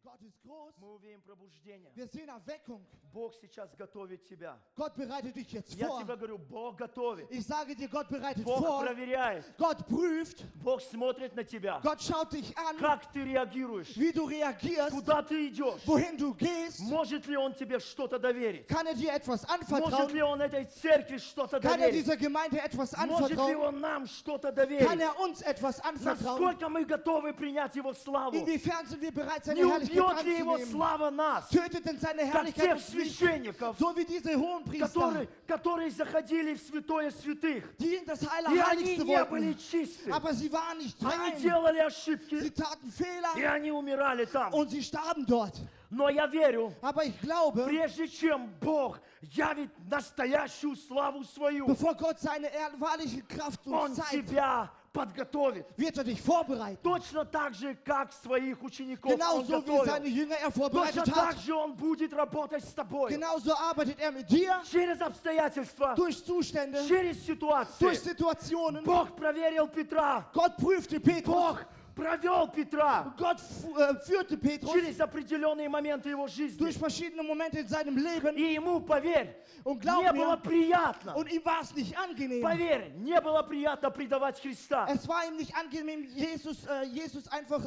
Gott ist groß. Мы увидим пробуждение. Wir sehen Erweckung. Бог сейчас готовит тебя. Gott bereitet dich jetzt Я vor. тебе говорю, Бог готовит. Ich sage dir, Gott bereitet Бог vor. проверяет. Gott prüft. Бог смотрит на тебя. Gott schaut dich an, Как ты реагируешь? wie du reagierst, Куда ты идешь? wohin du gehst. Может ли Он тебе что-то доверить? Kann er dir etwas Может anvertrauen? ли Он этой церкви что-то Kann er доверить? dieser Gemeinde etwas Может ли anvertrauen? Он нам что-то Kann доверить? er uns etwas anvertrauen? Насколько мы готовы принять Его славу? Inwiefern sind wir bereit, seine Не Herrlichkeit убьет ли Его anzunehmen? слава нас? Tötet denn seine Как Herrlichkeit тех uns nicht? священников, So wie diese Hohenpriester, которые заходили в святое святых. die in das И они Allerheiligste не были wollten. чисты. Aber sie waren nicht Они rein. делали Sie ошибки. taten И Fehler они умирали там. und sie starben dort. Но я верю, Aber ich glaube, прежде чем Бог явит настоящую славу свою, bevor Gott seine wahrliche Kraft Он uns zeigt, тебя подготовит. wird er dich vorbereiten. Точно так же, как своих учеников Он Genauso wie seine готовил. Jünger er Точно vorbereitet так hat. же Он будет работать с тобой. Genauso arbeitet er mit dir Через обстоятельства, durch Zustände, через durch ситуации. Situationen. Bог проверил Петра. Gott prüfte Petrus. Бог провел Петра Gott führte Petrus через определенные моменты его жизни. durch verschiedene Momente in seinem Leben. И ему, поверь, Und glaub не было mir, приятно. und ihm war es nicht angenehm. Поверь, не было приятно предавать Христа. Es war ihm nicht angenehm, Jesus einfach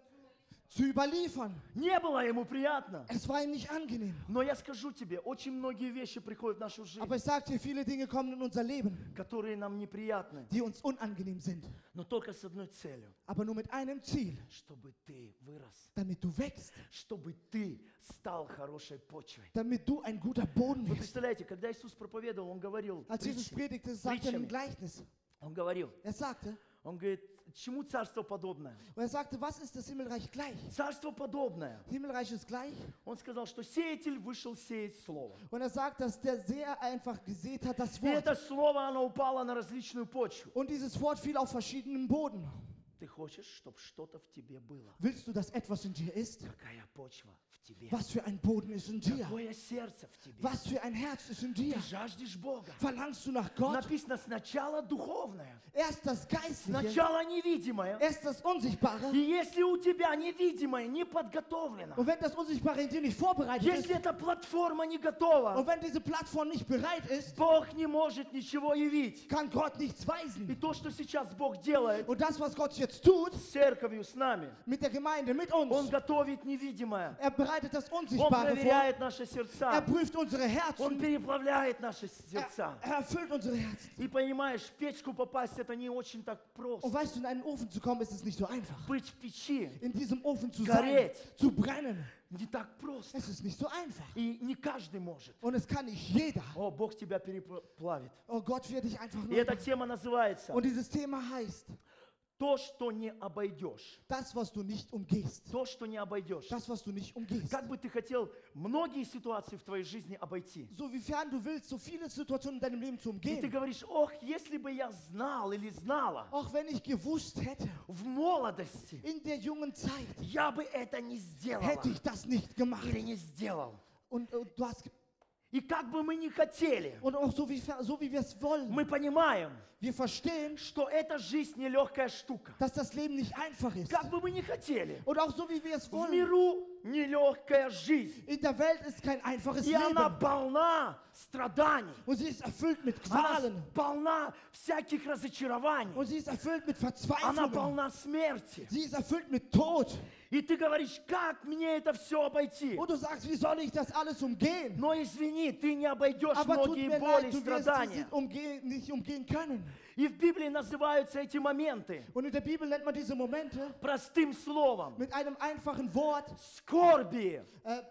zu überliefern. Не было ему приятно. Es war ihm nicht angenehm. Но я скажу тебе, очень многие вещи приходят в нашу жизнь, Aber ich sage dir, viele Dinge kommen in unser Leben, которые нам неприятны, die uns unangenehm sind. но только с одной целью, Aber nur mit einem Ziel, чтобы ты вырос, damit du wächst, чтобы ты стал хорошей почвой. damit du ein guter Boden Вы wirst. представляете, когда Иисус проповедовал, Он говорил, Als Jesus predigte, sagte er im Gleichnis. Он говорил, Er sagte, Он говорит, чему царство подобное? und er sagte, was ist das Himmelreich gleich? Царство подобное. Himmelreich ist gleich. Он сказал, что сеятель вышел сеять слово. Und er sagt, dass der Seher einfach gesät hat das И Wort. это слово, оно упало на различную почву. Und dieses Wort fiel auf verschiedenen Boden. Ты хочешь, чтобы что-то в тебе было? Willst du, dass etwas in dir ist? Какая почва в тебе? Was für ein Boden ist in dir? Какое сердце в тебе? Was für ein Herz ist in dir? Ты жаждешь Бога. Verlangst du nach Gott? Написано сначала духовное, Erst das Geistliche, сначала невидимое. erst das Unsichtbare. И если у тебя невидимое не подготовлено, Und wenn das Unsichtbare in dir nicht vorbereitet ist, если эта платформа не готова, und wenn diese Plattform nicht bereit ist, Бог не может ничего явить. kann Gott nichts И weisen. то, что сейчас Бог делает Und das, was Gott jetzt tut, с церковью, с нами, mit der Gemeinde, mit Он uns, готовит невидимое. er bereitet das Он Unsichtbare vor. проверяет наши Er сердца. prüft unsere Он Herzen. переплавляет наши сердца. Er erfüllt unsere Herzen. И понимаешь, в печку попасть это не очень так Und просто. weißt du, in einen Ofen zu kommen, ist es nicht so einfach. Быть в печи In diesem Ofen zu sein, Гореть. zu brennen, не так просто. es ist nicht so einfach. И не каждый может. Und es kann nicht jeder. О, Бог тебя переплавит. Oh, Gott wird dich einfach И nur. эта тема называется Und dieses Thema heißt, «То, что не обойдешь». das, was du nicht umgehst. То, что не обойдешь. Das, was du nicht umgehst. Как бы ты хотел многие ситуации в твоей жизни обойти. So wiefern du willst, so viele Situationen in deinem Leben zu И ты umgehen. говоришь, ох, если бы я знал или знала Auch wenn ich gewusst hätte, в молодости, in der jungen Zeit, я бы это не сделала hätte ich das nicht gemacht. или не сделал. Und du hast, И как бы мы ни хотели, und auch so wie wir es wollen, мы понимаем, wir verstehen, что эта жизнь нелегкая штука. dass das Leben nicht einfach ist. Как бы мы ни хотели, Und auch so wie wir es в wollen, миру нелегкая жизнь. in der Welt ist kein einfaches И она Leben. полна страданий. Und sie ist erfüllt mit Она Qualen. полна всяких разочарований. Und sie ist erfüllt mit Она Verzweiflung. полна смерти. Sie ist erfüllt mit Tod. И ты говоришь, как мне это все обойти? Und du sagst, wie soll ich das alles umgehen? Но извини, ты не обойдешь Aber tut многие mir боли, leid, du wirst страдания. sie nicht umgehen können. И в Библии называются эти моменты Und in der Bibel nennt man diese Momente простым словом. mit einem einfachen Wort. Скорби. Äh,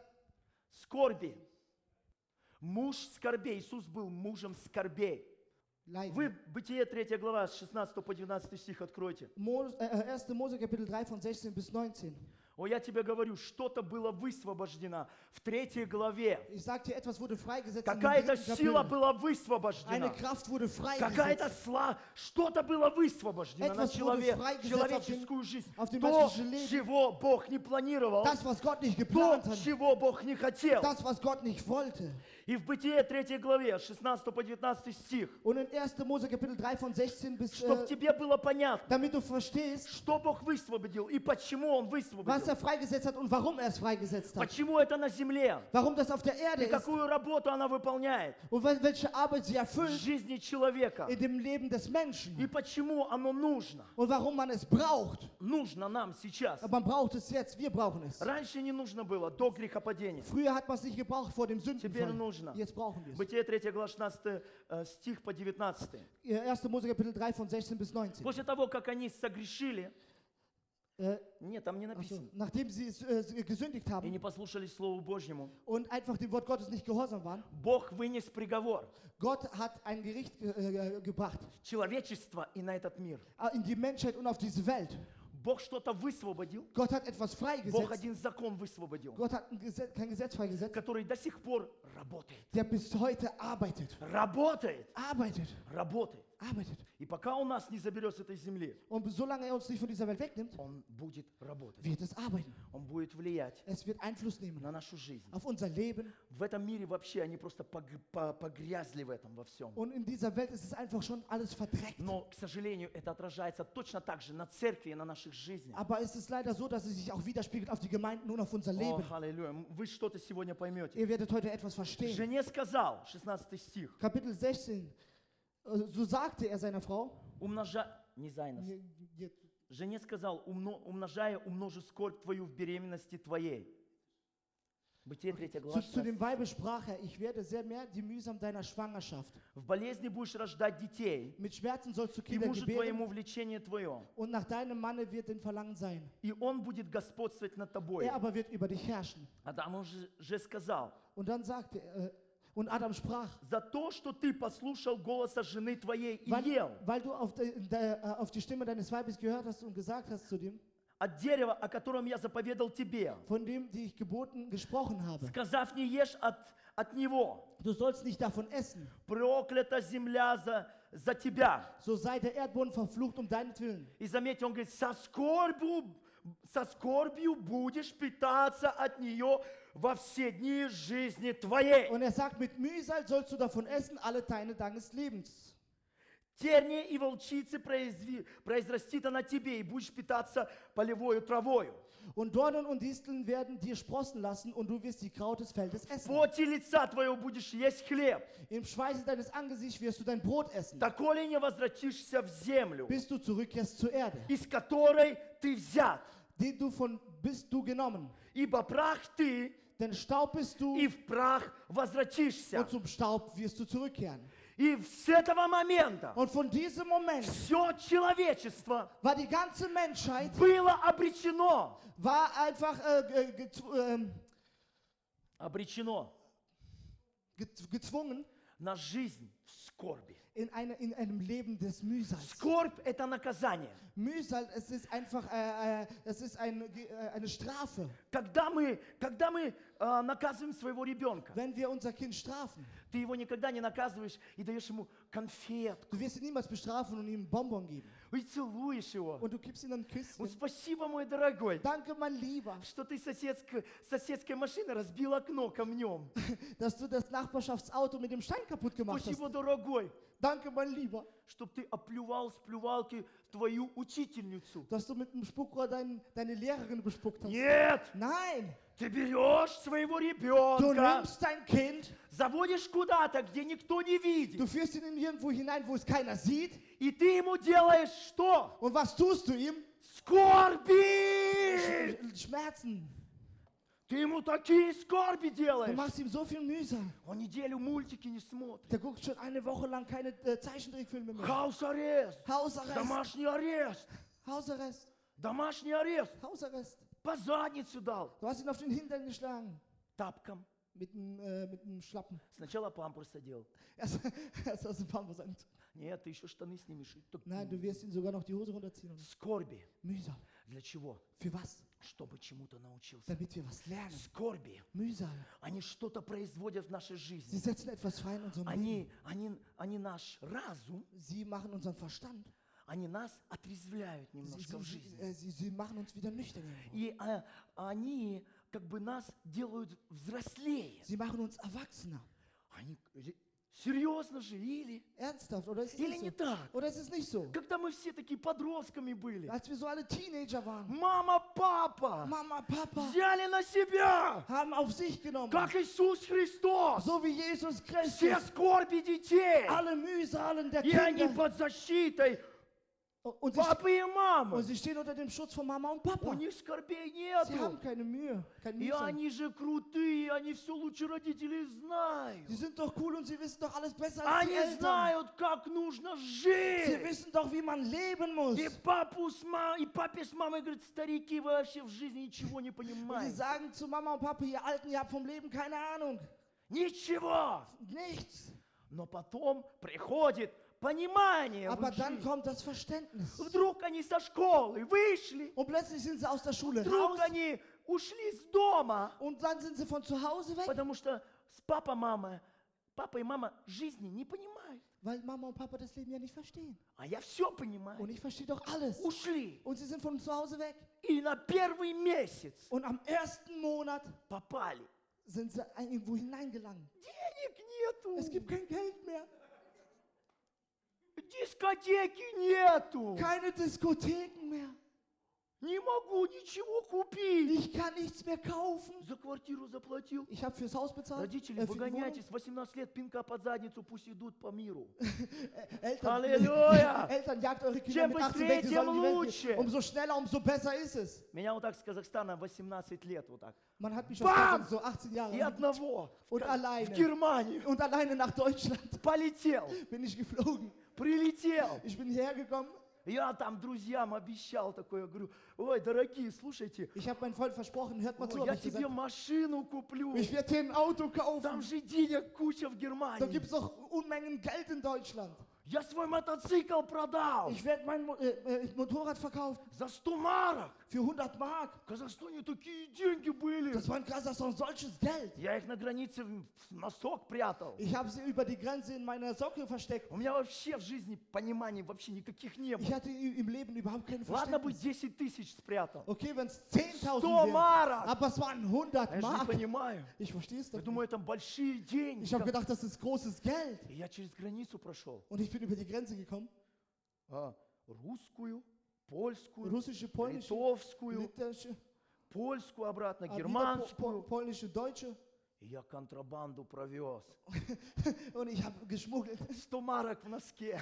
Скорби. Муж скорбей. Иисус был мужем скорбей. Leiden. Вы, Бытие 3 глава, с 16 по 19 стих откройте. 1. Mose Kapitel 3 von 16 bis 19. О, я тебе говорю, что-то было высвобождено в 3 главе. Ich sag dir, etwas wurde freigesetzt in dem Какая-то 3. сила Kapitel. была Eine высвобождена. Kraft wurde Какая-то freigesetzt. что-то было высвобождено на Etwas wurde freigesetzt человеческую жизнь. auf dem То, menschlichen Leben. чего Бог не планировал, Das, was Gott nicht то, geplant hat. чего Бог не хотел. Das, was Gott nicht wollte. И в Бытие 3 главе, 16 по 19 стих, Und in 1. Mose Kapitel 3 von 16 bis, чтобы тебе было понятно, damit du verstehst, что Бог высвободил и почему Он was высвободил. was er freigesetzt hat und warum er es freigesetzt hat. Почему это на земле? Warum das auf der Erde И ist какую работу она выполняет und welche Arbeit sie в erfüllt жизни человека. in dem Leben des Menschen И почему оно нужно? und warum man es braucht. Нужно нам сейчас. Aber man braucht es jetzt, wir brauchen es. Раньше не нужно было, до грехопадения. Früher hat man es nicht gebraucht vor dem Теперь Sündenfall. нужно. Jetzt brauchen wir es. Бытие 3 глава 16 стих по 19. 1. Mose Kapitel 3 von 16 bis 19. После того, как они согрешили, Äh, нет, там не achso, написано, nachdem sie gesündigt и haben не послушались Слову Божьему, und einfach dem Wort Gottes nicht gehorsam waren, Бог вынес приговор Gott hat ein Gericht gebracht в человечество и на этот мир. in die Menschheit und auf diese Welt. Бог что-то высвободил, Gott hat etwas Бог freigesetzt. один закон высвободил, Gott hat kein Gesetz freigesetzt, который до сих пор работает. der bis heute arbeitet. Работает, Arbeitet. работает. Arbeitet. И пока он нас не заберет с этой земли, Und solange er uns nicht von dieser Welt wegnimmt, он будет работать. wird es arbeiten. Он будет влиять Es wird Einfluss nehmen на нашу жизнь. auf unser Leben. В этом мире вообще они просто погрязли в этом во всем. Und in dieser Welt ist es einfach schon alles verdreckt. Но, к сожалению, это отражается точно так же на церкви и на наших жизнях. Aber es ist leider so, dass es sich auch widerspiegelt auf die Gemeinden und auf unser О, Leben. аллилуйя. Вы что-то сегодня поймете. Ihr werdet heute etwas verstehen. Жене сказал, 16 стих, Kapitel 16. So sagte er seiner Frau. не Зайнос. Жене сказал, умножая, умножу скорбь твою в беременности твоей. Бытие 3 глава Zu dem 16. Weibe sprach er, ich werde sehr mehr die Mühsam deiner Schwangerschaft. В болезни будешь рождать детей, Mit Schmerzen sollst du и Kinder мужу gebären твоему влечение твое, und nach deinem Manne wird dein Verlangen sein. и он будет господствовать над тобой. Er aber wird über dich herrschen. Адам же сказал, Und dann sagte und Adam sprach, за то, что ты послушал голоса жены твоей и ел weil du auf die Stimme deines Weibes gehört hast und gesagt hast zu dem, от дерева, о котором я заповедал тебе, von dem, die ich gesprochen habe. сказав, не ешь от него, Du sollst nicht davon essen, проклята земля за тебя. so sei der Erdboden verflucht um deinetwillen. И заметьте, он говорит, со скорбью будешь питаться от нее во все дни жизни твоей. Und er sagt, mit Mühsal sollst du davon essen alle Tage deines Lebens. Терния и волчицы произрастит она тебе, и будешь питаться полевою травою. Und Dornen und Disteln werden dir sprossen lassen und du wirst die Kraut des Feldes В essen. поте лица твоего будешь есть хлеб, Im Schweiße deines Angesichts wirst du dein Brot essen, доколе не возвратишься в землю, bis du zurückkehrst zur Erde, из которой ты взят. bist du genommen. Ибо прах ты, Denn Staub bist du и в прах возвратишься. und zum Staub wirst du zurückkehren. И с этого момента Und von diesem Moment все человечество war die ganze Menschheit было обречено. war einfach Обречено gezwungen на жизнь в скорби. in einem Leben des Mühsals. Скорбь – это наказание. Mühsal, es ist einfach eine Strafe. Когда мы наказываем своего ребенка, Wenn wir unser Kind strafen, ты его никогда не наказываешь и даешь ему конфетку, du wirst ihn niemals bestrafen und ihm einen Bonbon geben. и целуешь его. Und du gibst ihm ein Küsschen. Спасибо, мой дорогой, Danke, mein Lieber, что ты соседской машины разбил окно камнем. dass du das Nachbarschaftsauto mit dem Stein kaputt gemacht hast. Спасибо, дорогой, Danke, mein Lieber, что ты оплювал с плювалки твою учительницу. dass du mit dem Spuckrohr deine Lehrerin bespuckt hast. Нет, Nein, ты берешь своего du ребенка, nimmst dein Kind, заводишь куда-то, где никто не du видит, führst ihn irgendwo hinein, wo es keiner sieht. и ты ему делаешь что? Und was tust du ihm? Скорби! Schmerzen. Ты ему такие скорби Du делаешь. machst ihm so viel Mühsal. Он неделю мультики не смотрит. Der guckt schon eine Woche lang keine Zeichentrickfilme mehr. Хаус-арест, Hausarrest, домашний арест, Hausarrest, домашний арест. Hausarrest. По задницу дал. Du hast ihn auf den Hintern geschlagen. Тапком. Mit dem Schlappen. Сначала памперс одел. Erst hast du Pampers an. Нет, ты еще штаны снимешь. И так Nein, du wirst ihn sogar noch die Hose runterziehen. Скорби. Mühsal. Для чего? Für was? Чтобы чему-то научился. Damit wir was lernen. Скорби. Mühsal. Они что-то производят в нашей Sie жизни. setzen etwas frei in unserem Leben. Они наш разум, Sie machen unseren Verstand. они нас отрезвляют немножко в жизни. Sie machen uns wieder nüchtern. И они как бы нас делают взрослее. Sie machen uns erwachsener. Серьезно же, или? Ernsthaft, oder ist es Или nicht не so? так? Oder ist es nicht so? Когда мы все такие подростками были. Als wir so alle Teenager waren, Мама, папа Mama, Papa взяли на себя, haben auf sich genommen, как Иисус Христос, so wie Jesus все Christus, скорби детей. alle Mühsalen der И они Kinder. под защитой Und папы и мамы. sie stehen unter dem Schutz von Mama und У Papa. них скорбей Sie haben нету. keine Mühe, kein И Mühsal. они же крутые, они все лучше родителей знают. Sie sind doch cool und sie wissen doch alles besser als die Они Eltern. знают, как нужно Sie жить. wissen doch, wie man leben muss. И папе с мамой говорят, старики, вы вообще в жизни ничего не Und sie понимаете. sagen zu Mama und Papa, ihr Alten, ihr habt vom Leben keine Ahnung. Ничего. Nichts. Но потом приходит понимание в Aber их dann жизнь. kommt das Verständnis. Вдруг они со школы вышли, Und plötzlich sind sie aus der Schule вдруг raus. они ушли с дома, Und dann sind sie von zu Hause weg. потому что папа и мама жизни не понимают. Weil Mama und Papa das Leben ja nicht verstehen. А я все понимаю. Und ich verstehe doch alles. Ушли. Und sie sind von zu Hause weg. И на первый месяц Und am ersten Monat попали. sind sie irgendwo hineingelangt. Денег Es нету. gibt kein Geld mehr. Дискотеки нету. Keine Diskotheken mehr. Не могу ничего купить. Ich kann nichts mehr kaufen. За квартиру заплатил. Ich habe fürs Haus bezahlt. Родители, für die Wohnung. выгоняйтесь, 18 лет, пинка под задницу, пусть идут по миру. Eltern, Halleluja. Eltern, jagt eure Kinder Чем mit 18 быстрее, weg, die тем sollen die Welt лучше. gehen. Umso schneller, umso besser ist es. Меня вот так с Казахстана 18 лет, вот так. Man hat mich aus Bam! Deutschland so 18 Jahre И одного und в alleine. Германию Und alleine nach Deutschland полетел, bin ich geflogen. прилетел. Ich bin hierher gekommen. Я там друзьям обещал такое, я говорю, ой, дорогие, слушайте, Ich habe meinen Freund versprochen, hört mal zu, ой, hab я ich тебе gesagt. машину куплю. Ich werde dir ein Auto Там kaufen. же денег куча в Da Германии. gibt es doch Unmengen Geld in Deutschland. Я свой мотоцикл продал Ich werde mein Motorrad verkaufen за 100 марок. für 100 Mark. В Казахстане такие деньги были. Das war in Kasachstan solches Geld. Я их на границе в носок прятал. Ich habe sie über die Grenze in meiner Socke versteckt. У меня вообще в жизни пониманий вообще никаких не Ich было. hatte im Leben überhaupt kein Ладно бы Verständnis. 10 тысяч спрятал. Okay, wenn es 10.000 100 wären, марок. aber es waren 100 Я же не Mark. понимаю. Ich verstehe es doch Я nicht. думаю, там большие деньги. Ich habe gedacht, das ist großes Geld. И я через границу прошел. Und ich bin über die Grenze gekommen. Русскую, польскую, Russische, polnische, литовскую, litauische, польскую обратно, wieder германскую. polnische, deutsche. И я контрабанду провез. Und ich habe geschmuggelt. 100 марок в носке.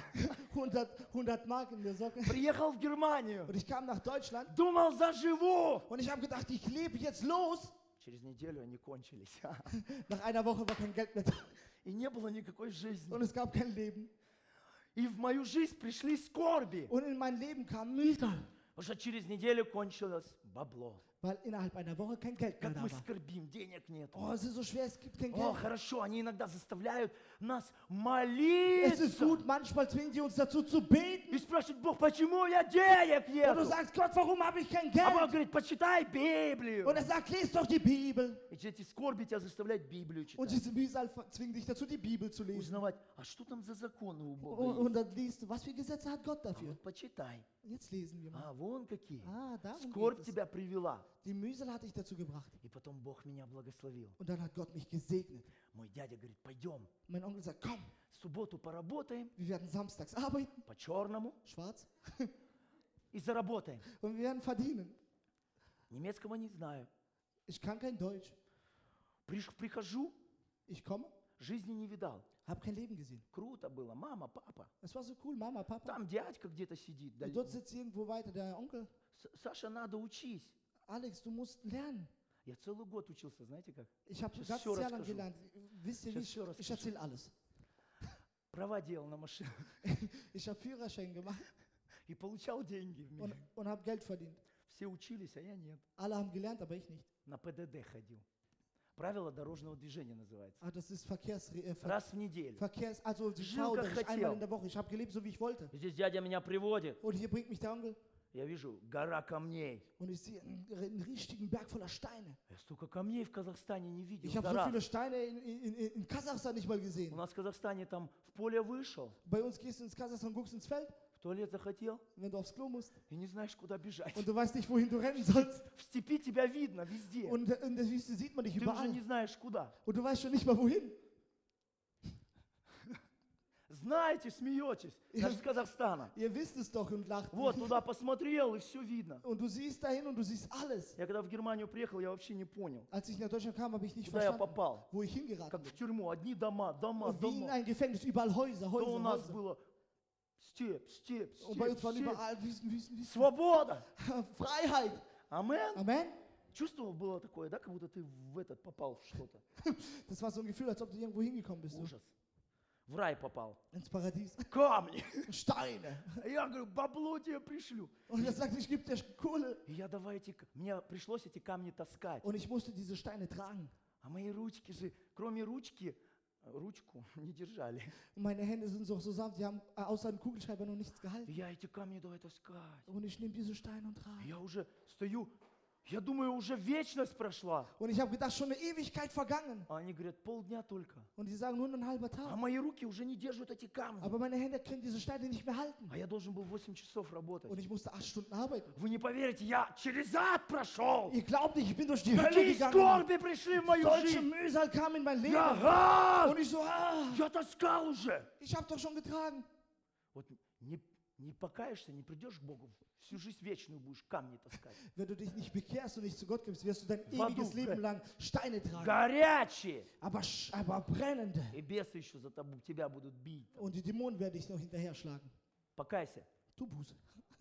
100 Mark in der Socke. Приехал в Германию. Und ich kam nach Deutschland. Думал, заживу. Und ich habe gedacht, ich lebe jetzt los. Через неделю они кончились. Nach einer Woche war kein Geld mehr da. И не было никакой жизни. Und es gab kein Leben. И в мою жизнь пришли скорби. Und in mein Leben kam Mühsal. Потому что через неделю кончилось бабло. Weil innerhalb einer Woche kein Geld mehr Как da мы war. скорбим, денег нет. Oh, es ist so schwer, es gibt kein О, Geld. хорошо, они иногда заставляют нас Es ist молиться. gut, manchmal zwingen die uns dazu zu beten. И спрашивают, Бог, почему я денег Und du нету? sagst, Gott, warum habe ich kein А Бог Geld? говорит, почитай Библию. Und er sagt, lies doch die Bibel. И эти скорби тебя заставляют Библию Und читать. diese Mühsal zwingen dich dazu, die Bibel zu lesen. Узнавать, а что там за законы у Бога Und есть? dann liest du, was für Gesetze hat Gott А dafür? вот почитай. Jetzt lesen wir mal. А, вон какие. Darum Скорбь geht es. тебя привела. Die Mühsal hat dich dazu gebracht. И потом Бог меня благословил. Und dann hat Gott mich gesegnet. Мой дядя говорит, пойдем, Mein Onkel sagt, komm, в субботу поработаем wir werden samstags arbeiten, по-черному schwarz, и заработаем. und wir werden verdienen. Немецкого не знаю. Ich kann kein Deutsch. Прихожу, Ich komme, жизни не видал. habe kein Leben gesehen. Круто было, мама, папа. Es war so cool, Mama, Papa. Там дядька где-то сидит. Und dort sitzt irgendwo weiter der Onkel. Саша, надо учись. Alex, du musst lernen. Я целый год учился, знаете как? Ich habe Сейчас ganz всё Jahr lang расскажу. gelernt. Wisst ihr, wie Сейчас всё ich расскажу. erzähle alles. Права делал на машину. Ich habe Führerschein gemacht И получал деньги. und habe Geld verdient. Все учились, а я нет. Alle haben gelernt, aber ich nicht. На ПДД ходил. Правила дорожного движения называется. Das ist Раз в неделю. also die Жил, как Frau, einmal хотел. in der Woche. Ich habe gelebt, so wie ich wollte. Здесь дядя меня приводит. Und hier bringt mich der Onkel Я вижу, гора камней. und ich sehe einen richtigen Berg voller Steine. Я столько камней в Казахстане не видел. Ich habe за so раз. viele Steine in Kasachstan nicht mal У gesehen. нас в Казахстане там в поле вышел, Bei uns gehst du ins Kasachstan, guckst ins Feld, в туалет захотел wenn du aufs Klo musst и не знаешь, куда бежать. und du weißt nicht, wohin du rennen sollst. В степи тебя видно везде. Und in der Wüste sieht man dich Ты уже überall. не знаешь, куда. Und du weißt schon nicht mal wohin. знаете, смеетесь. Даже с Казахстана. Ihr wisst es doch und lacht. Вот туда посмотрел, и все видно. Und du siehst dahin und du siehst alles. Я когда в Германию приехал, я вообще не понял, Als ich nach Deutschland kam, habe ich nicht куда я verstanden, попал. wo ich hingeraten Как bin. в тюрьму. Одни дома, дома, Und wie in дома. ein Gefängnis, überall Häuser, То у Häuser, нас Häuser. было степь, степь, Und bei степь, uns waren степь. überall Wiesen, Wiesen, Wiesen. Свобода. Freiheit. Амен. Amen. Чувствовал было такое, да, как будто ты в этот попал в что-то. Das war so ein Gefühl, als ob du irgendwo hingekommen bist. So. Ужас. В рай попал. Ins Paradies. Камни. Steine. Я говорю, бабло тебе пришлю. Und er sagt, ich gebe dir Kohle. И я давай мне пришлось эти камни таскать. Und ich musste diese Steine tragen. А мои ручки же, кроме ручки, ручку не держали. Und meine Hände sind so sanft, die haben außer einem Kugelschreiber noch nichts И gehalten. я эти камни давай таскать. Und ich nehme diese Steine und trage. Я уже стою, я думаю, уже вечность прошла. Und ich habe gedacht, schon eine Ewigkeit vergangen. А они говорят, полдня только. Und die sagen, nur ein halber А Tag. мои руки уже не держат эти камни. Aber meine Hände können diese Steine nicht mehr halten. А я должен был 8 часов работать. Und ich musste 8 Stunden arbeiten. Вы не поверите, я через ад прошел. Ihr glaubt nicht, ich bin durch die Hölle Какие gegangen. скорби пришли в мою Solche жизнь. Mühsal kamen in mein Leben. Я, Und ich so, я таскал уже. ich habe doch schon getragen. Вот не покаешься, не придешь к Богу, всю жизнь вечную будешь камни таскать. Wenn du dich nicht bekehrst und nicht zu Gott gibst, wirst du dein Воду, ewiges Leben lang Steine tragen. Горячие. Aber brennende. И бесы еще тебя будут бить. Und die Dämonen werden dich noch hinterher schlagen. Покайся. Tu Buße.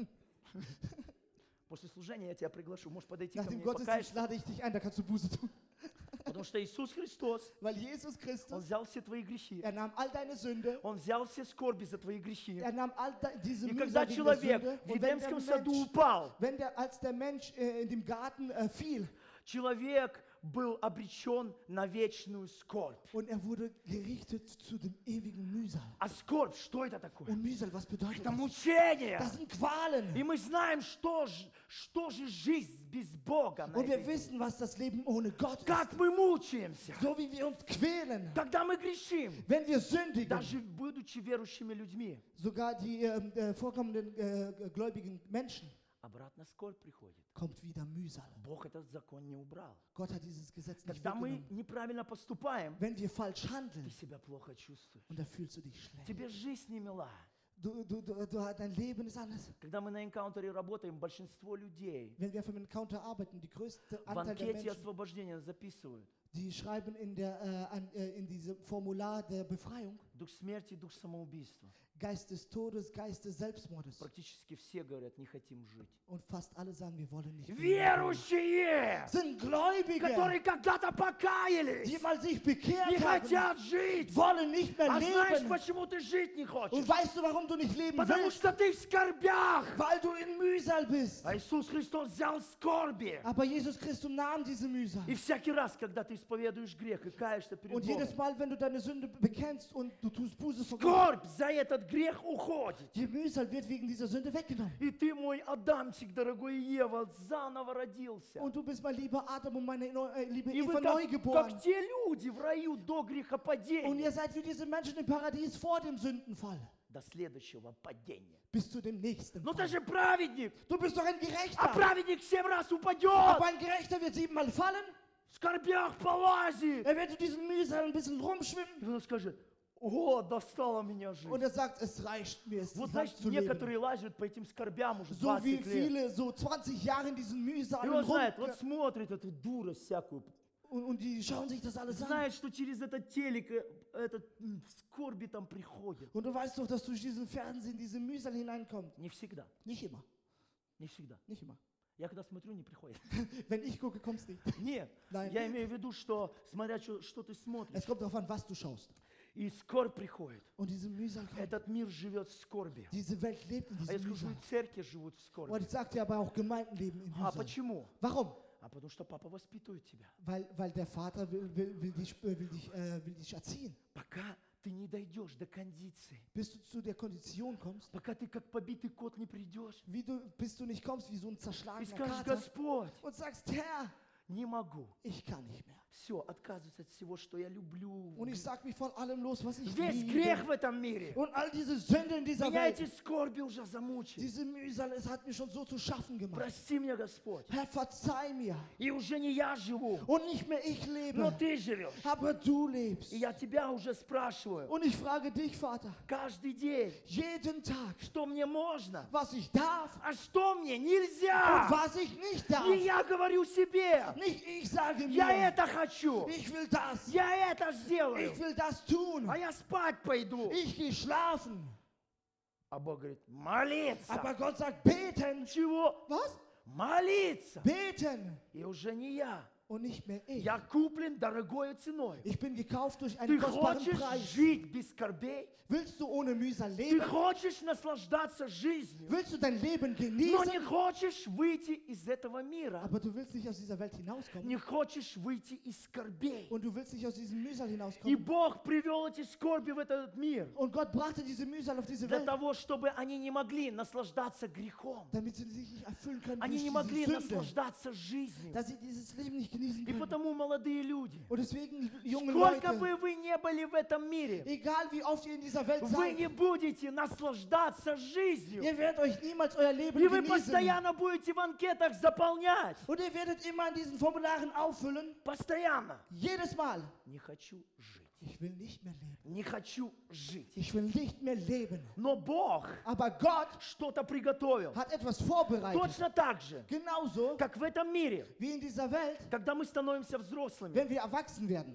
После служения я тебя приглашу. Можешь подойти Nach ко dem мне и Gottesdienst покаяться. lade ich dich ein, da kannst du Buße tun. Потому что Иисус Христос, Weil Jesus Он Christus, взял все твои грехи. er nahm all deine Sünde, Он взял все скорби за твои грехи. er nahm all diese И Mühsal когда wegen der человек Sünde. в Und wenn Эдемском der саду Mensch, упал, als der Mensch in dem Garten fiel человек был обречен на вечную скорбь. und er wurde gerichtet zu dem ewigen Mühsal. А скорбь, что это такое? Und Mühsal, was bedeutet Это das? мучение. Das sind Qualen. И мы знаем, что же жизнь без Бога на Und wir этой земле. wissen, was das Leben ohne Gott Как ist. мы мучаемся, So wie wir uns quälen, когда мы грешим, wenn wir sündigen. даже будучи верующими людьми. Sogar die vorkommenden gläubigen Menschen, Обратно скорбь приходит. kommt wieder Mühsal. Бог этот закон не убрал. Gott hat dieses Gesetz nicht Когда мы weggenommen. неправильно поступаем, Wenn wir falsch ты handeln, себя плохо чувствуешь. und da fühlst du dich schlecht. Тебе жизнь не мила. Dein Leben ist anders. Когда мы на энкаунтере работаем, большинство людей Wenn wir auf dem Encounter arbeiten, die größte в Anteil der анкете Menschen, освобождения записывают die schreiben in diesem Formular der Befreiung, дух смерти, дух самоубийства. Geist des Todes, Geist des Selbstmordes. Практически все говорят, не хотим жить. Und fast alle sagen, wir wollen nicht. Верующие, Sind Gläubige, которые когда-то покаялись, die mal sich не bekehrt haben, хотят жить. wollen nicht mehr А знаешь, leben. почему ты жить не хочешь? Und weißt du, warum du nicht leben Потому willst? что ты в скорбях. Weil du in Mühsal bist. А Иисус Христос взял скорби. Aber Jesus Christus nahm diese Mühsal. И всякий раз, когда ты исповедуешь грех и каешься перед Und jedes Богом, Mal, wenn du deine Sünde bekennst und du tust Buße vor Gott, скорбь за этот грех уходит. die Mühsal wird wegen dieser Sünde weggenommen. И ты, мой Адамчик, дорогой Ева, заново родился. Und du bist mein lieber Adam und meine liebe И вы Eva neu geboren. как те люди в раю до Und грехопадения, ihr seid wie diese Menschen im Paradies vor dem Sündenfall. до следующего падения. Bis zu dem nächsten Но ты Fall. же праведник, Du bist doch ein а Gerechter. праведник 7 раз упадет, Aber ein Gerechter wird 7-mal fallen. в скорбях полазит. Er wird in diesem Mühsal ein bisschen rumschwimmen. И он скажет, о, достала меня жизнь. Und er sagt, es reicht mir, es Вот ist значит, zu leben. некоторые лазят по этим скорбям уже So 20 wie лет. viele, so 20 Jahre in diesen И Mühsalen он rum. знает, вот смотрит эту дурость всякую. Und die schauen sich das alles an. Знает, что через этот телек этот скорби там приходит. Und du weißt doch, dass durch diesen Fernsehen diese Mühsal hineinkommt. Не всегда, Nicht immer, не всегда. nicht immer. Я когда смотрю, не приходит. Wenn ich gucke, kommt's nicht. Нет, Nein. я имею в виду, что смотря, что ты смотришь, Es kommt darauf an, was du schaust. и скорбь приходит. Und diese Mühsal kommt. Этот мир живет в скорби. Diese Welt lebt in А я diesem скажу, Mühsal. и церкви живут в скорби. Und ich sag dir aber auch, Gemeinden leben in А Mühsal. почему? Warum? А потому что папа воспитывает тебя. Weil der Vater will dich erziehen. Пока ты не дойдешь до кондиции, Bis du zu der Kondition kommst, пока ты как побитый кот не придешь, bis du nicht kommst wie so ein и zerschlagener скажешь, Kater Господь, und sagst, Herr, не могу. Ich kann nicht mehr. Все, отказываюсь от всего, что я люблю. Und ich sag mich von allem los, was ich Весь грех liebe. в этом мире. Und all diese Sünde in dieser Меня эти Welt, скорби уже замучили. diese Mühsal, es hat mir schon so zu schaffen gemacht. Прости меня, Господь. Herr, verzeih mir. И уже не я живу, Und nicht mehr ich но lebe, Ты живешь. aber du lebst. И я Тебя уже спрашиваю Und ich frage dich, Vater, каждый день, jeden Tag, что мне можно, was ich darf а что мне und нельзя. was ich nicht darf. Не я говорю себе, Nicht ich sage я mir, это хочу, ich will das, я это сделаю, ich will das tun, а я спать пойду. ich gehe schlafen. А Бог говорит, молиться. Aber Gott sagt, beten. Чего? Was? Молиться. Beten. И уже не я. Und nicht mehr ich. Я куплен дорогой ценой. Ich bin gekauft durch einen Ты kostbaren хочешь Preis. жить без скорбей? Willst du ohne Mühsal Ты leben? хочешь наслаждаться жизнью, Willst du dein Leben но не genießen? хочешь выйти из этого мира. Aber du willst nicht aus dieser Welt hinauskommen. Не хочешь выйти из скорбей. Und du willst nicht aus diesem Mühsal И hinauskommen. Бог привел эти скорби в этот мир Und Gott brachte diese Mühsal auf diese для Welt, того, чтобы они не могли наслаждаться грехом. damit sie sich nicht erfüllen können Они durch не могли diese Sünde. наслаждаться жизнью. Dass sie dieses Leben nicht genießen И können. потому, молодые люди, Und deswegen, junge сколько Leute, бы вы не были в этом мире, egal wie oft ihr in dieser Welt вы не seid, будете наслаждаться жизнью. ihr werdet euch niemals euer Leben И вы genießen. постоянно будете в анкетах заполнять. Und ihr werdet immer in diesen Formularen auffüllen, Постоянно. jedes Mal. Не хочу жить. Ich will nicht mehr leben. Не хочу жить. Ich will nicht mehr leben. Но Бог Aber Gott что-то приготовил. hat etwas vorbereitet. Точно так же, Genauso как в этом мире, wie in dieser Welt, когда мы становимся взрослыми. wenn wir erwachsen werden.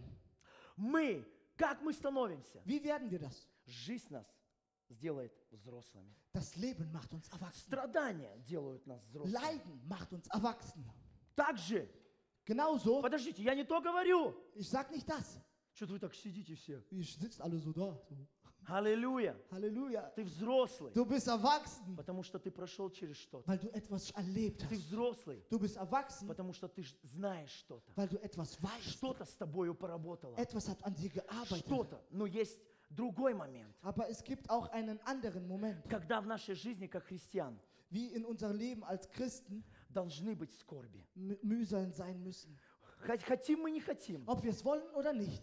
Как мы становимся? Wie werden wir das? Жизнь нас сделает взрослыми. Das Leben macht uns erwachsen. Страдания делают нас взрослыми. Leiden macht uns erwachsen. Также, Genauso, подождите, я не то говорю. ich sag nicht das. Что-то вы так сидите все. Ihr sitzt alle so da. So. Аллилуйя. Halleluja. Ты взрослый, Du bist erwachsen, потому что ты прошел через что-то. weil du etwas erlebt Ты hast. взрослый, Du bist erwachsen, потому что ты знаешь что-то. weil du etwas weißt. Что-то с тобою поработало. Etwas hat an dir gearbeitet. Что-то. Но есть другой момент, Aber es gibt auch einen anderen Moment, когда в нашей жизни, как христиан, wie in unserem Leben als Christen должны быть скорби. Mühsalen sein müssen. Хотим мы, не хотим. Ob wir es wollen oder nicht.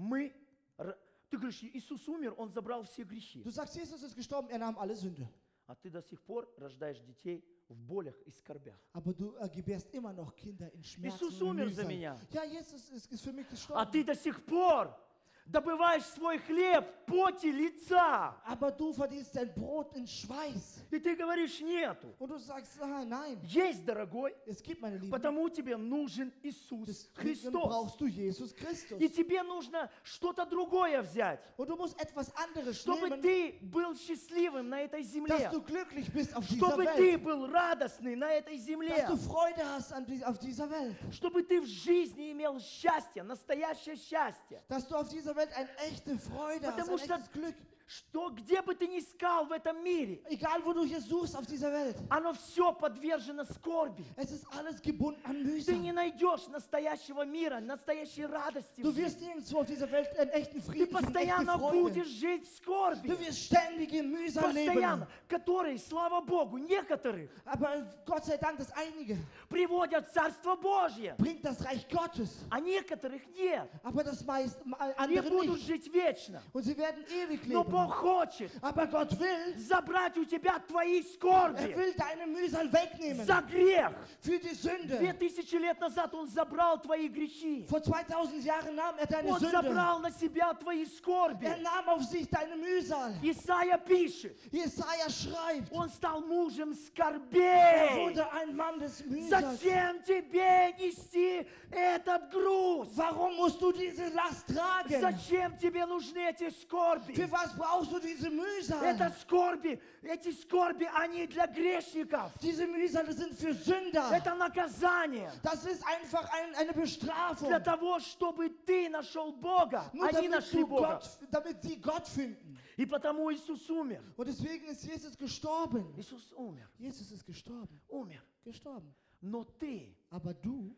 Ты говоришь, Иисус умер, Он забрал все грехи. Du sagst, Jesus ist gestorben, er nahm alle Sünde. А ты до сих пор рождаешь детей в болях и скорбях. Aber du gebärst immer noch Kinder in Schmerzen Иисус und умер за Mühsal. меня. Ja, Jesus ist für mich А gestorben. ты до сих пор добываешь свой хлеб в поте лица. Aber du verdienst dein Brot in Schweiß. И ты говоришь, нету. Und du sagst, nein, Есть, дорогой, es gibt, meine Lieben. потому тебе нужен Иисус Deswegen Христос. brauchst du Jesus Christus. И тебе нужно что-то другое взять, Und du musst etwas anderes чтобы nehmen, ты был счастливым на этой dass земле. du glücklich bist auf dieser Чтобы ты Welt. был радостный на этой Dass земле. du Freude hast auf dieser Welt. Чтобы ты в жизни имел счастье, настоящее счастье. Dass du auf dieser Welt eine echte Freude hast, Потому ein что echtes Glück. где бы ты ни искал в этом мире, Egal, wo du hier suchst auf dieser Welt. оно все подвержено скорби. Es ist alles gebunden an Ты не Mühsal. найдешь настоящего мира, настоящей радости. Du в wirst жизни. nirgendwo auf dieser Welt einen echten Ты Frieden finden, echte постоянно Freude. будешь жить в скорби. Du wirst ständig in Mühsal Постоянно. leben. Которые, слава Богу, некоторых Aber Gott sei Dank, dass einige приводят в Царство Божье, bringt das Reich Gottes. а некоторых нет. Aber das meist И andere будут nicht. жить вечно. Und sie werden ewig Но leben. Бог хочет Aber Gott will, забрать у тебя твои er скорби will deine Mühsal wegnehmen. за грех. Für die Sünde. 2000 лет назад Он забрал твои грехи. Vor 2000 Jahren nahm er deine Он Sünde. забрал на себя твои скорби. Er nahm auf sich deine Mühsal. Исайя пишет, Jesaja schreibt, Он стал мужем er скорбей. wurde ein Mann des Mühsals. Зачем тебе нести этот груз? Warum musst du diese Last tragen? Зачем тебе нужны эти скорби? Für was brauchst du diese Это Mühsal? скорби, эти скорби, они для грешников. Diese Mühsal sind für Sünder. Это наказание Das ist einfach eine Bestrafung. для того, чтобы ты нашел Бога. Nur Они damit, нашли Бога. damit sie Gott finden. И потому Иисус умер. Und deswegen ist Jesus gestorben. Иисус умер. Jesus ist gestorben. Умер. Gestorben. Но ты, Aber du,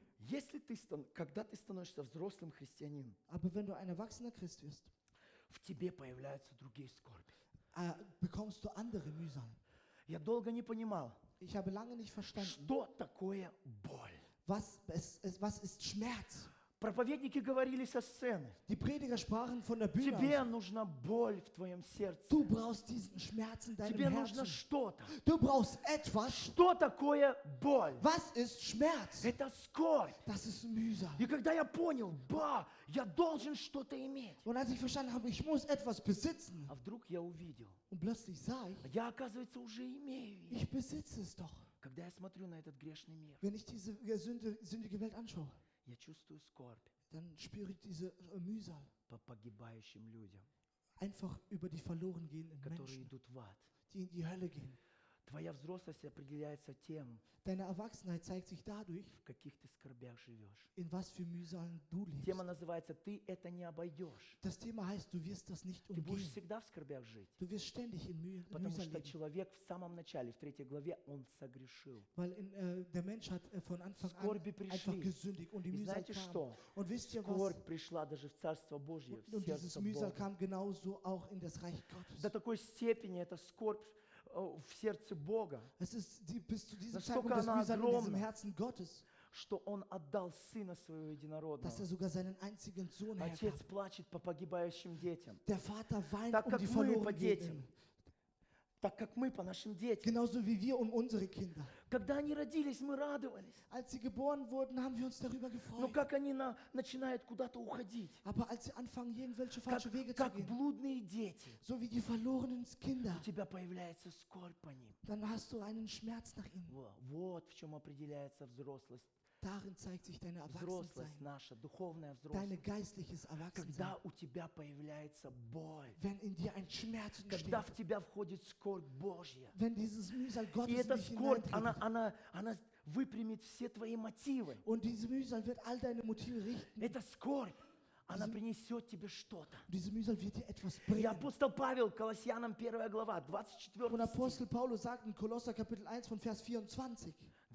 когда ты становишься взрослым христианином, aber wenn du ein erwachsener Christ wirst, в тебе появляются другие скорби. bekommst du andere Mühsal. Я долго не понимал, Ich habe lange nicht verstanden, что такое боль. was ist Schmerz? Проповедники говорили со сцены. Die Prediger sprachen von der Bühne Тебе aus. нужна боль в твоем сердце. Du brauchst diesen Schmerz in deinem Тебе нужно Herzen. что-то. Du brauchst etwas. Что такое боль? Was ist Schmerz? Это скорбь. Das ist Mühsal. И когда я понял, я должен что-то иметь. Und als ich verstanden habe, ich muss etwas besitzen, А вдруг я увидел, und plötzlich sah я, оказывается, уже имею ее. ich besitze es doch. Когда я смотрю на этот грешный мир, Wenn ich diese sündige Welt anschaue, я чувствую скорбь dann spüre ich diese Mühsal. по погибающим людям, Einfach über die verloren gehenden которые Menschen, идут в ад. die in die Hölle gehen. Твоя взрослость определяется тем, Deine Erwachsenheit zeigt sich dadurch, в каких ты скорбях живешь. in was für Mühsalen du lebst. Тема называется «Ты это не обойдешь». Das Thema heißt, du wirst das nicht Ты будешь umgehen. всегда в скорбях жить. Du wirst ständig in Потому Mühsal что leben. человек в самом начале, в 3 главе, он согрешил. Weil der Mensch hat von Anfang an Скорби einfach пришли. gesündigt und die И Mühsal знаете kam. что? Und wisst ihr was? Скорбь пришла даже в Царство Божье, в Und dieses сердце Mühsal Бога. kam genauso auch in das Reich Gottes. До такой степени эта скорбь в сердце Бога, Es ist bis zu diesem Насколько Zeitpunkt das она Mühsal in diesem огромна. Herzen Gottes, что Он отдал Сына Своего Единородного. dass sogar seinen einzigen Sohn hergab. Отец плачет по погибающим детям, Der Vater weint Так um как die мы по verlorenen детям. Kinder, так как мы по нашим детям. genauso wie wir um unsere Kinder. Когда они родились, мы радовались. Als sie geboren wurden, haben wir uns darüber Но gefreut. как они начинают куда-то уходить, Aber als sie anfangen, irgendwelche как, falsche Wege zu как gehen, блудные дети, so wie die verlorenen Kinder, у тебя появляется скорбь по ним. dann hast du einen Schmerz nach ihnen. Вот в чем определяется взрослость. Darin zeigt sich deine Взрослость Erwachsensein, наша, духовная deine взрослость. geistliches Erwachsensein. Когда у тебя появляется боль, Wenn in dir ein Schmerz entsteht, когда в тебя входит скорбь Божья. wenn dieses Mühsal И Gottes in эта dich скорбь, hineintritt. она выпрямит все твои мотивы. Und diese Mühsal wird all deine Motive richten. Эта скорбь, она принесет тебе что-то. Und diese Mühsal wird dir etwas И bringen. апостол Павел, Колоссянам 1 глава, 24 Und стих. Apostel Paulus sagt in Kolosser Kapitel 1 von Vers 24,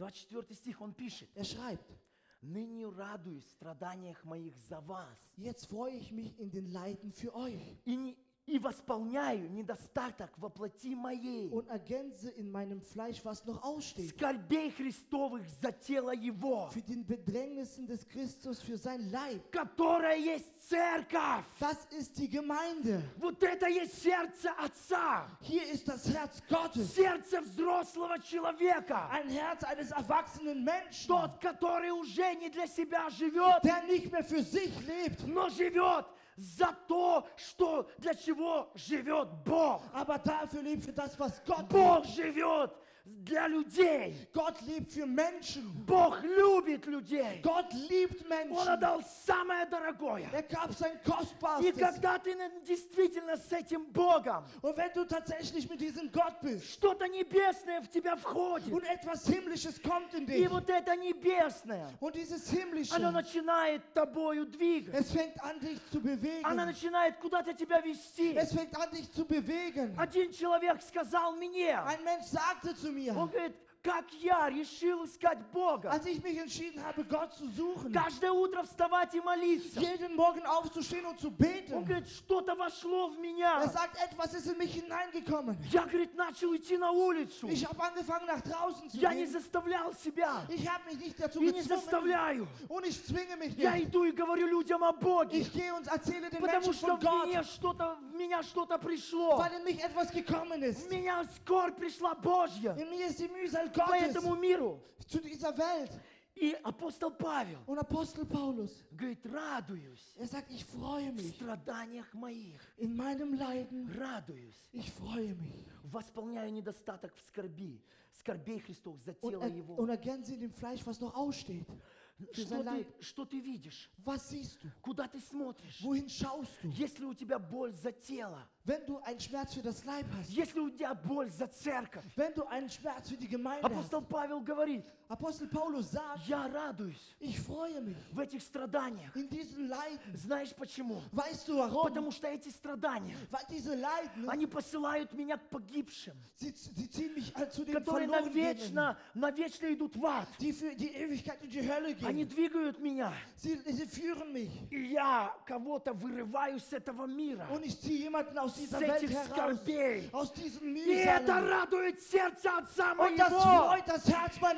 24 стих он пишет. er schreibt, «Ныне радуюсь в страданиях моих за вас jetzt freue ich mich in den Leiden für euch и восполняю недостаток во плоти моей, und ergänze in meinem Fleisch, was noch aussteht, скорбей Христовых за тело Его, für den Bedrängnissen des Christus, für sein Leib. которая есть церковь». Das ist die Gemeinde. Вот это есть сердце Отца, Hier ist das Herz Gottes. сердце взрослого человека, Ein Herz eines erwachsenen Menschen, тот, который уже не для себя живет, der nicht mehr für sich lebt, но живет за то, что для чего живет Бог. aber dafür lebt für das, was Gott Бог liebt. живет для людей. Gott lebt für Menschen. Бог любит людей. Gott liebt Он Menschen. отдал самое дорогое. Er gab sein И Kostbarstes. когда ты действительно с этим Богом, Und wenn du tatsächlich mit diesem Gott bist что-то небесное в тебя входит. und etwas Himmlisches kommt in И dich вот это небесное, und dieses Himmlische, оно начинает тобою двигать. es fängt an, dich zu Она bewegen. начинает куда-то тебя вести. Es fängt an, dich zu bewegen. Один человек сказал мне, Ein Mensch sagte zu mir, он говорит, как я решил искать Бога. als ich mich entschieden habe, Gott zu suchen, Каждое утро вставать и молиться. jeden Morgen aufzustehen und zu Он beten. говорит, что-то вошло в меня. Er sagt, etwas ist in mich hineingekommen. Я, говорит, начал идти на улицу. Ich habe angefangen, nach draußen zu Я не gehen. заставлял себя. Ich habe mich nicht dazu И не gezwungen заставляю. und ich zwinge mich Я nicht. иду и говорю людям о Боге. Ich gehe und erzähle den Потому Menschen что von Gott, в меня что-то пришло. weil in mich etwas gekommen В ist. меня скорбь пришла Божья In mir ist die Mühsal по Gottes этому миру. zu dieser Welt. И апостол Павел Und Apostel Paulus, говорит, радуюсь er sagt, ich freue в mich страданиях моих. in meinem Leiden. Радуюсь. Ich freue mich. Восполняю недостаток в скорбей Христов за Und, тело Его. und ergänze in dem Fleisch, was noch aussteht. Für sein Leib. Что ты видишь? Was siehst du? Куда ты смотришь? Wohin schaust du? Если у тебя боль за тело, Wenn du einen Schmerz für das Leib hast, если у тебя боль за церковь, wenn du einen Schmerz für die Gemeinde hast, апостол Павел говорит, Apostel Paulus sagt, я радуюсь ich freue mich в этих страданиях. in diesen Leiden. Знаешь почему? Weißt du warum? Потому что эти страдания, Weil diese Leiden, они посылают меня к погибшим, sie ziehen mich zu den которые Verlorenen, навечно идут в ад. die für die Ewigkeit in die Hölle Они gehen. двигают меня. Sie führen mich. И я кого-то вырываю с этого мира, Und ich ziehe jemanden aus с dieser Welt этих heraus, скорбей. aus diesen И это Mühsalen. радует сердце Отца Und das моего. freut das Herz meines И вот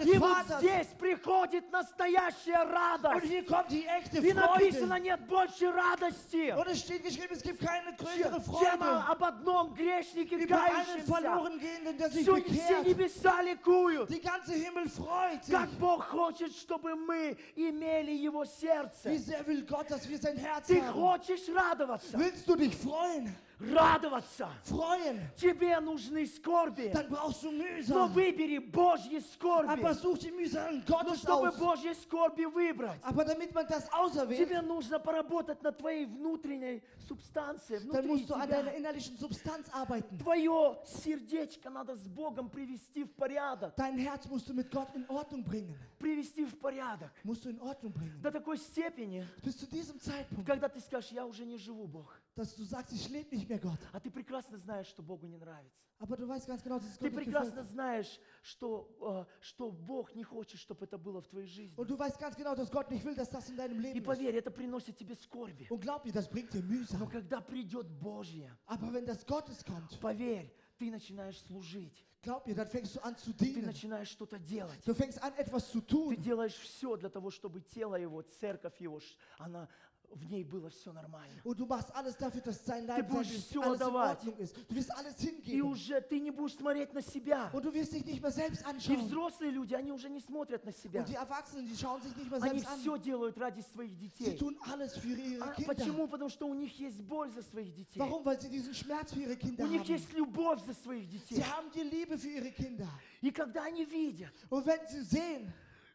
Vaters. здесь приходит настоящая Und радость. hier kommt die echte И написано, Freude. нет больше радости, Und es steht geschrieben, es gibt keine größere чем Freude об одном грешнике über einen кающемся. verloren gehenden, der sich Все bekehrt. небеса ликуют. Die ganze Himmel freut sich. Как Бог хочет, чтобы мы имели Его сердце. Wie sehr will Gott, dass wir sein Herz Ты haben. хочешь радоваться? Willst du dich freuen? Радоваться. Freuen. Тебе нужны скорби. Dann brauchst du Но Mühsam. выбери Божьи скорби. Aber such die Mühsam Но Gottes чтобы aus. Божьи скорби выбрать, Aber damit man das auserwählt, тебе нужно поработать над твоей внутренней субстанцией, dann внутри musst du an deiner тебя. innerlichen Substanz arbeiten. Твое сердечко надо с Богом привести в порядок. Dein Herz musst du mit Gott in Ordnung bringen. Привести в порядок. Musst du in Ordnung bringen. До такой степени, Bis zu diesem Zeitpunkt, когда ты скажешь, я уже не живу, Бог. dass du sagst, ich lebe nicht mehr Gott. А ты прекрасно знаешь, что Богу не нравится. Aber du weißt ganz genau, dass es Ты Gott nicht прекрасно gefällt. знаешь, что Бог не хочет, чтобы это было в твоей жизни. Und du weißt ganz genau, dass Gott nicht will, dass das in deinem И Leben ist. поверь, это приносит тебе скорби. Und glaub mir, das bringt dir Но Mühsam. когда придет Божье, Aber wenn das Gottes kommt, поверь, ты начинаешь служить. glaub mir, dann fängst du an zu Ты dienen. начинаешь что-то делать. Du fängst an, etwas zu Ты tun. делаешь все для того, чтобы тело его, церковь его, в ней было все нормально. Und du machst alles dafür, dass sein Leib, будешь sein всё alles in отдавать. Ordnung ist. Du wirst alles И hingeben. уже ты не будешь смотреть на себя. Und du wirst dich nicht mehr selbst И anschauen. взрослые люди, они уже не смотрят на себя. Und die Erwachsenen, die schauen sich nicht mehr Они selbst все an. делают ради своих Sie детей. tun alles für ihre А Kinder. почему? Потому что у них есть боль за своих детей. Warum? Weil sie diesen Schmerz für ihre Kinder У них haben. есть любовь за своих детей. Sie haben die Liebe für ihre Kinder. И когда они видят, Und wenn sie sehen,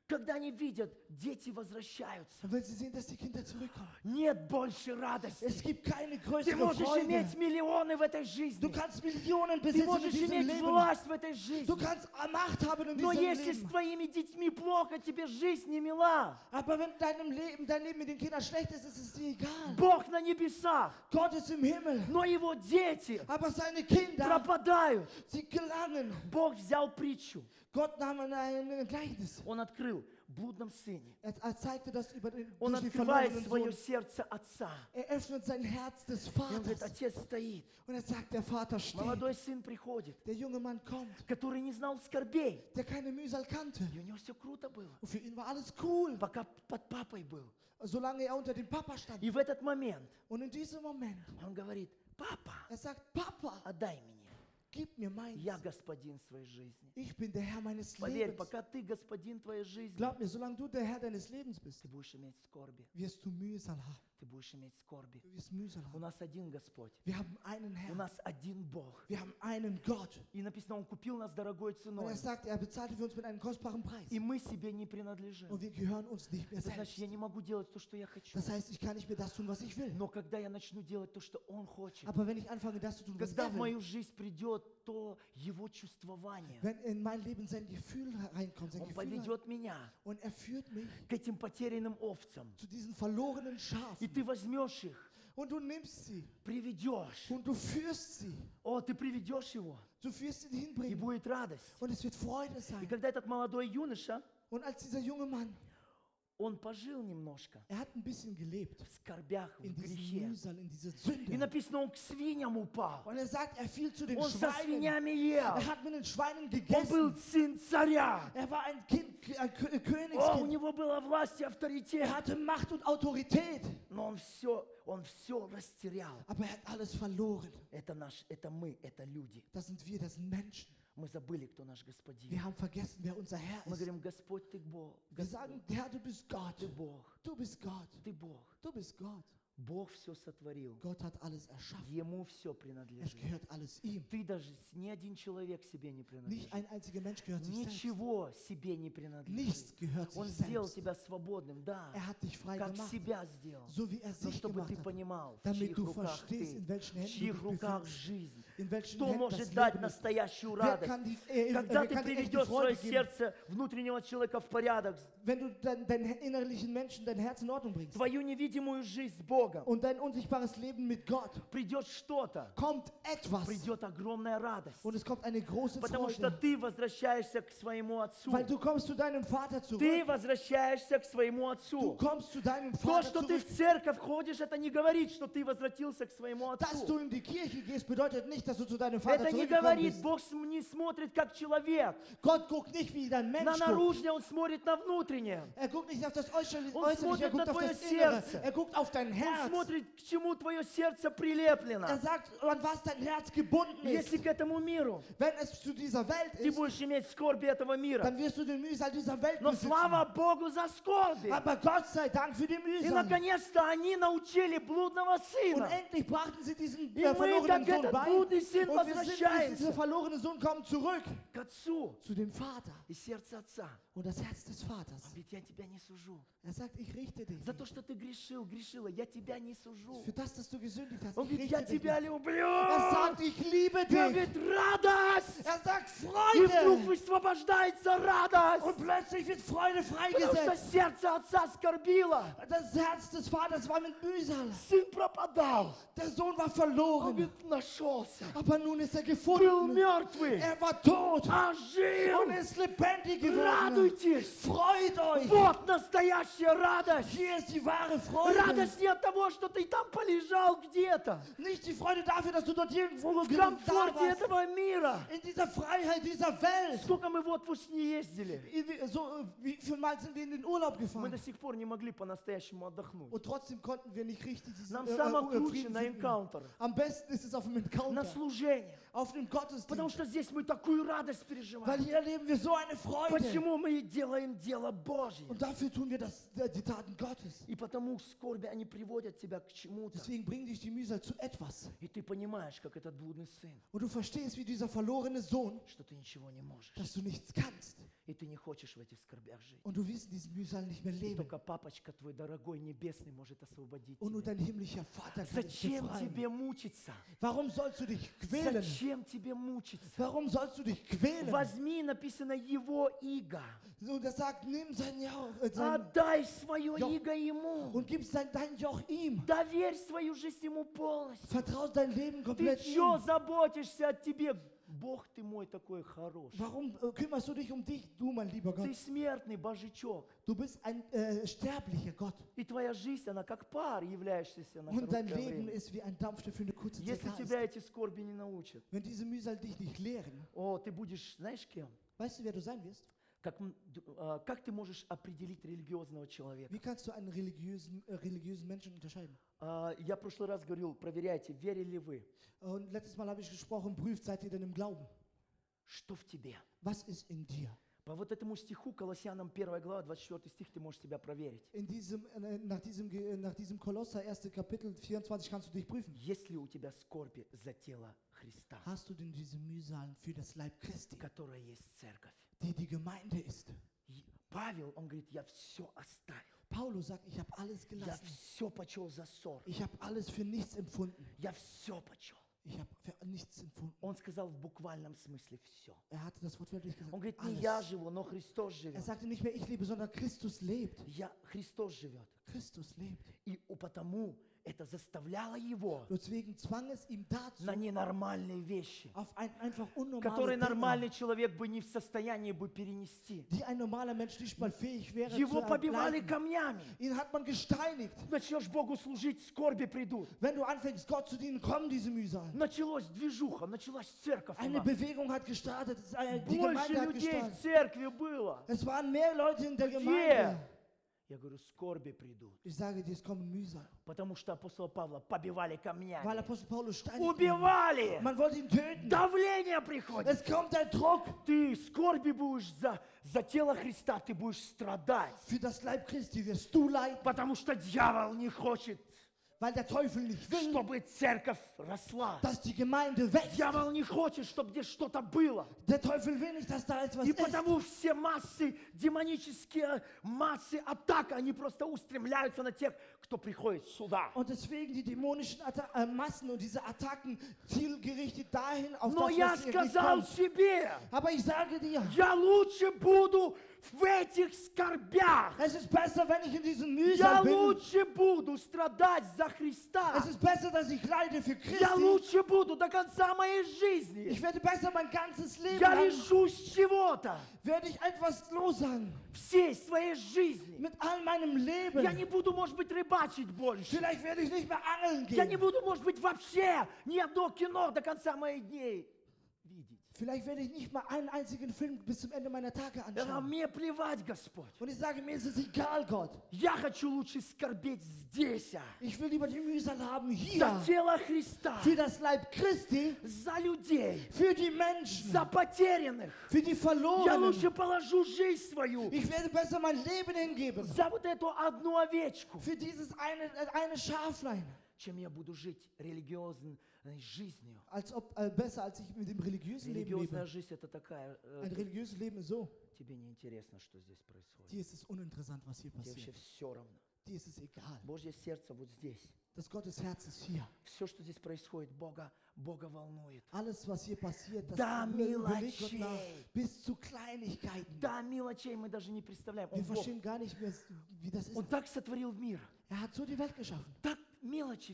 дети возвращаются, und wenn sie sehen, dass die Kinder zurückkommen, нет больше радости. es gibt keine Ты größere можешь Freude. иметь миллионы в этой Du жизни. kannst Millionen Ты besitzen in можешь diesem иметь Leben. власть в этой Du жизни. kannst Macht haben in Но diesem если с Leben. твоими детьми плохо, тебе жизнь не мила. Aber wenn dein Leben mit den Kindern schlecht ist, ist es dir egal. Bог на небесах, Gott ist im Himmel. но его дети Aber seine Kinder, пропадают. sie gelangen. Bог взял притчу. Gott nahm ein Gleichnis. Он открыл в блудном сыне. Er zeigte das über den, Он durch den открывает verlorenen свое Sohn. сердце отца. Er öffnet sein Herz des И он говорит, Vaters. отец стоит. Und er sagt, der Vater steht. Молодой сын приходит, Der junge Mann kommt, который не знал скорбей. der keine Mühsal kannte. И у него все круто было. Und für ihn war alles cool, Пока под папой был. solange er unter dem Papa stand. И в этот момент Und in diesem Moment, он говорит, папа, er sagt, Papa, отдай мне. gib mir meins. Я господин своей жизни. Ich bin der Herr meines Поверь, Lebens. пока ты господин твоей жизни, Glaub mir, solange du der Herr deines Lebens bist, ты будешь иметь скорби. wirst du Mühsal haben. Ты будешь иметь скорби. Du wirst Mühsal У haben. нас один Господь. Wir haben einen У Herrn. нас один Бог. Wir haben einen Gott. И написано, Он купил нас дорогой Und ценой. er sagt, er bezahlte für uns mit einem kostbaren Preis. И мы себе не принадлежим. Und wir gehören uns nicht mehr Это значит, selbst. я не могу делать то, что я хочу. Das heißt, ich kann nicht mehr das tun, was ich will. Но когда я начну делать то, что Он хочет, Aber wenn ich anfange, das zu tun, was когда er в will, мою жизнь придет то Его чувствование, wenn in mein Leben sein Gefühl reinkommt, sein Он Gefühl поведет меня und er führt mich к этим потерянным овцам. zu diesen verlorenen И Schafen ты возьмешь их, und du nimmst sie приведешь. und du führst sie. О, ты приведешь его, Du wirst ihn и hinbringen будет радость. und es wird Freude И sein. когда этот молодой юноша, Und als dieser junge Mann, он пожил немножко er hat ein bisschen gelebt в скорбях, in в diesem грехе. Mühsal, in dieser И Sünde. написано, он к свиньям упал. Und er sagt, er fiel zu den Он со Schweinen. свиньями ел. Er hat mit den Schweinen Он был gegessen. сын царя. Er war ein Kind, ein О, у Königskind. него была власть и авторитет. Er hatte Macht und Autorität, Но он все растерял. aber er hat alles verloren. Это мы, это люди. Das sind wir, das sind Menschen. Мы забыли, кто наш господин. Wir haben vergessen, wer unser Herr Мы ist. говорим, Господь, ты Бог. Wir sagen, Herr, du bist Gott. Ты Бог. Du bist Gott. Ты Бог. Du bist Gott. Бог все сотворил. Gott hat alles erschaffen. Ему все Es принадлежит. gehört alles ihm. Ты даже, ни один человек себе не Nicht принадлежит. ein einziger Mensch gehört sich selbst. Ничего себе не Nichts принадлежит. gehört Он sich сделал selbst. тебя свободным, да. Er hat dich frei Как gemacht, себя сделал. so wie er Но sich чтобы gemacht ты hat. понимал, в Damit чьих du руках verstehst, ты, in welchen в Händen чьих du dich руках befindest. жизнь. In welchen Кто Händen может das дать Leben ist. настоящую Wer радость? kann, Когда wer ты kann dir echte приведешь свое Freude geben? сердце внутреннего человека в порядок, Wenn du deinen innerlichen Menschen dein Herz in Ordnung bringst. твою невидимую жизнь с Богом, Богом, und dein unsichtbares Leben mit Gott, придет что-то, kommt etwas придет огромная радость. und es kommt eine große Потому что Freude, ты возвращаешься к своему отцу. weil du kommst zu deinem Vater Ты zurück. возвращаешься к своему Du отцу. kommst zu deinem То, Vater что ты zurück. в церковь ходишь, это не говорит, что ты возвратился к своему Dass отцу. du in die Kirche gehst, bedeutet nicht, dass du zu deinem Vater Это не zurückgekommen говорит, bist. Бог не смотрит как человек. Gott guckt nicht wie dein На Mensch guckt. наружное Он смотрит на внутреннее. Er guckt nicht auf das Äußerliche, Он er смотрит guckt на auf твое das Innere. сердце. Er guckt auf dein Он Herz. смотрит, к чему твое сердце прилеплено. Er sagt, an was dein Herz gebunden ist. Если к этому миру Wenn es zu dieser Welt ты ist, будешь иметь скорби этого мира. dann wirst du den Mühsal dieser Welt Но besitzen. слава Богу за скорби. Aber Gott sei Dank für die И Mühsal. наконец-то они научили блудного Und сына. endlich brachten sie diesen И мы, verlorenen как Sohn этот bei. блудный сын, Und wir sind, dieser возвращаемся verlorene Sohn kommt zurück к отцу zu dem Vater. и сердце отца. Und das Herz des Он Vaters. говорит, я тебя не сужу. Er sagt, ich richte dich За то, nicht. что ты грешила, я тебя не сужу. Für das, dass du gesündigt hast, Он ich говорит, я richte dich тебя nicht. люблю. Er sagt, ich liebe Он dich. говорит, радость. Er sagt, И вдруг Freude. высвобождается радость. Und plötzlich wird Freude Потому что freigesetzt. сердце отца скорбило. Das Herz des Vaters war mit Mühsal. Сын пропадал. Der Sohn war Он verloren. говорит, нашелся. Aber nun ist er Был gefunden. мертвый. Er war tot Ожил. und ist lebendig geworden. Радуйтесь. Freut euch. Вот настоящая радость. Hier ist die wahre Freude. Радость не от того, что ты там полежал где-то. Nicht die Freude dafür, dass du dort irgendwo В da комфорте warst. этого мира. In dieser Freiheit dieser Welt. Сколько мы в отпуск не ездили. Wie viel Mal sind wir in den Urlaub Мы gefahren? до сих пор не могли по-настоящему отдохнуть. Und trotzdem konnten wir nicht richtig diesen Нам самое круче Frieden на finden. энкаунтер, Am besten ist es auf dem на Encounter, служение. auf dem Потому Gottesdienst. что здесь мы такую радость Weil переживаем. hier erleben wir so eine Freude. Почему мы делаем дело Божье? Und dafür tun wir die Taten Gottes. И потому скорби, они приводят тебя к чему-то. Deswegen bringen dich die Mühsal zu etwas. И ты понимаешь, как этот блудный сын, Und du verstehst, wie dieser verlorene Sohn, что ты ничего не можешь. dass du nichts kannst. И ты не хочешь в этих скорбях жить. Und du willst in diesem Mühsal nicht mehr И leben. только папочка твой дорогой небесный может освободить Und nur тебя. dein himmlischer Vater kann dich Зачем befreien. тебе мучиться? Warum sollst du dich quälen? Зачем тебе мучиться? Warum sollst du dich quälen? Возьми, написано, его иго. So, das sagt, nimm sein Joch Отдай свое Joch. иго ему. und gib dein Joch ihm. Доверь свою жизнь ему полностью. Vertrau dein Leben Ты komplett что ihm. заботишься о тебе? Бог ты мой такой хороший. Warum kümmerst du dich um dich, du, mein lieber Ты Gott? смертный божичок. Du bist ein sterblicher Gott. И твоя жизнь, она как пар, являющийся на Und dein короткое Leben время. ist wie ein Dampf, der für eine kurze Zeit Если da тебя ist. эти скорби не научат, Wenn diese Mühsal dich nicht lehren, о, ты будешь, знаешь кем? weißt du, wer du sein wirst? Как ты можешь определить религиозного человека? Wie kannst du einen religiösen Menschen unterscheiden? Я в прошлый раз говорил, проверяйте, верили ли вы, Und letztes Mal habe ich gesprochen, prüft, seid ihr denn im Glauben? что в тебе. Was ist in dir? По вот этому стиху, Колоссянам 1 глава, 24 стих, ты можешь себя проверить. Nach diesem Kolosser 1. Kapitel 24 kannst du dich prüfen. Есть ли у тебя скорби за тело Христа, Hast du denn diese Mühsal für das Leib Christi, которая есть церковь? die Gemeinde ist? И Павел, он говорит, я все оставил. Paulus sagt, ich habe alles Я gelassen. все почел за ссор. Ich habe alles für nichts empfunden. Я все почел. Ich habe für nichts empfunden. Он сказал в буквальном смысле все. Er hatte das wortwörtlich gesagt. Он говорит, не я Alles. живу, но Христос Er живет. sagte nicht mehr, ich lebe, sondern Christus lebt. Христос живет. Christus lebt. И потому это заставляло его Deswegen zwang es ihm dazu, на ненормальные вещи, auf ein einfach unnormale которые Dinge, нормальный человек бы не в состоянии бы перенести. die ein normaler Mensch nicht mal fähig wäre Его zu побивали erleiden. камнями. Ihn hat man gesteinigt. Начнешь Богу служить, скорби придут. Wenn du anfängst, Gott zu dienen, kommen diese Mühsal. Началась движуха, началась церковь у Eine нас. Bewegung hat gestartet, die Больше Gemeinde hat людей в gestartet. церкви было. Es waren mehr Leute in der Где? Gemeinde. Я говорю, скорби придут. Ich sage dir, es kommen Mühsal. Потому что апостола Павла побивали Weil камнями. Apostel Paulus steinigt. Убивали. Man wollte ihn töten. Давление приходит. Es kommt ein Druck. Ты скорби будешь за тело Христа, ты будешь страдать. Für das Leib Christi wirst du leiden, Потому что дьявол не хочет, weil der Teufel nicht will, чтобы церковь росла. dass die Gemeinde wächst. Дьявол не хочет, чтобы здесь что-то было. Der Teufel will nicht, dass da etwas И ist. потому все массы, демонические массы атак, они просто устремляются на тех, кто приходит сюда. Und deswegen die dämonischen Massen und diese Attacken zielgerichtet dahin, auf Но das, я was ihr сказал kommt. себе, Aber ich sage dir, я лучше буду в этих скорбях. Es ist besser, wenn ich in diesen Я Mühsal bin. лучше буду страдать за Христа. Es ist besser, dass ich leide für Я Christi. лучше буду до конца моей жизни. Ich werde besser mein ganzes Leben Я lang, лишусь чего-то werde ich etwas loshaben. всей своей жизни. Mit all meinem Leben. Я не буду, может быть, рыбачить больше. Vielleicht werde ich nicht mehr angeln Я не gehen. буду, может быть, вообще ни одно кино до конца моих дней видеть. Vielleicht werde ich nicht mal einen einzigen Film bis zum Ende meiner Tage А anschauen. мне плевать, Господь. Und ich sage, mir ist es egal, Gott. Я хочу лучше скорбеть здесь, Ich will lieber die Mühsal haben за hier. тело Христа, Für das Leib Christi. за людей, Für die Menschen. за потерянных. Für die Я Verlorenen. лучше положу жизнь свою Ich werde besser mein Leben hingeben. за вот эту одну овечку, Für dieses eine Schaflein. чем я буду жить религиозной жизнью. Als ob, besser, als ich mit dem religiösen Leben Религиозная lebe. жизнь это такая, Ein religiöses Leben ist so. тебе не интересно, что здесь происходит. Dir ist es uninteressant, was hier Тебе вообще passiert. все равно. Dir ist es egal. Божье сердце вот здесь. Das Gottes Herz ist hier. Все, что здесь происходит, Бога волнует. Alles, was hier passiert, das Da überlegt Gott nach. мелочей. Bis zu Kleinigkeiten. Да, мелочей мы даже не представляем. Wir Он Бог. verstehen gar nicht mehr, wie das ist. Он так сотворил мир. Hat so die Welt geschaffen. Так мелочи,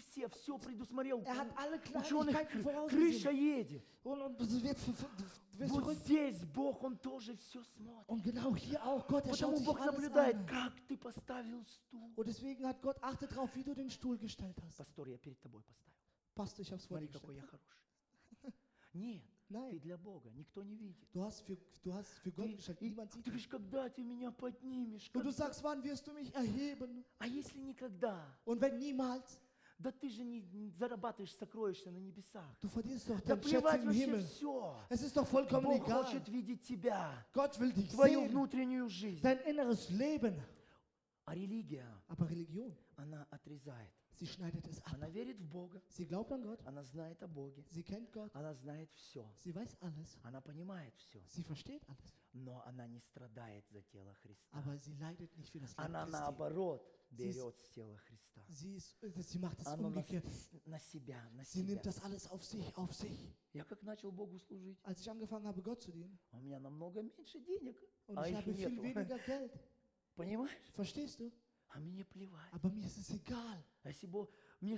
все предусмотрел. Hat alle Ученых Kleinigkeiten крыша vorausgesehen. едет. Und es wird Вот verrückt. здесь Бог, Он тоже все смотрит. Und genau hier auch. Gott, er schaut Потому sich Бог alles наблюдает, an. как ты поставил стул. Und deswegen hat Gott, achte drauf, wie du den Stuhl gestellt hast. Пастор, я перед тобой поставил. Pastor, ich hab's vor dir Смотри, какой я gestellt. хороший. Нет, ты Nein, для Бога, никто не видит. du hast für Gott gestellt, niemand Ты sieht dich. говоришь, когда ты меня поднимешь? Und du Когда? sagst, wann wirst du mich erheben? А если никогда? Und wenn niemals, Да ты же не зарабатываешь сокровища на небесах. du verdienst doch Да dein Schätze плевать im вообще Himmel. все. Es ist doch vollkommen Бог egal. хочет видеть тебя, Gott will dich твою sehen, внутреннюю жизнь. dein inneres Leben. А религия, Aber Religion, она отрезает. sie schneidet es ab. Она верит в Бога, Sie glaubt an Gott, она знает о Боге, sie kennt Gott, она знает все, sie weiß alles, она понимает все. sie versteht alles. Но она не страдает за тело Христа. Aber sie leidet nicht für das Leib Она Christi. наоборот Sie ist- берет с тела Христа. Sie macht es Оно umgekehrt. на себя, на Sie себя. nimmt das alles auf sich, auf sich. Я как начал Богу служить, Als ich angefangen habe, Gott zu dienen, у меня намного меньше денег, und а ich их habe viel нету. weniger Geld. Понимаешь? Verstehst du? А мне плевать. Aber mir ist es egal. А если Бог,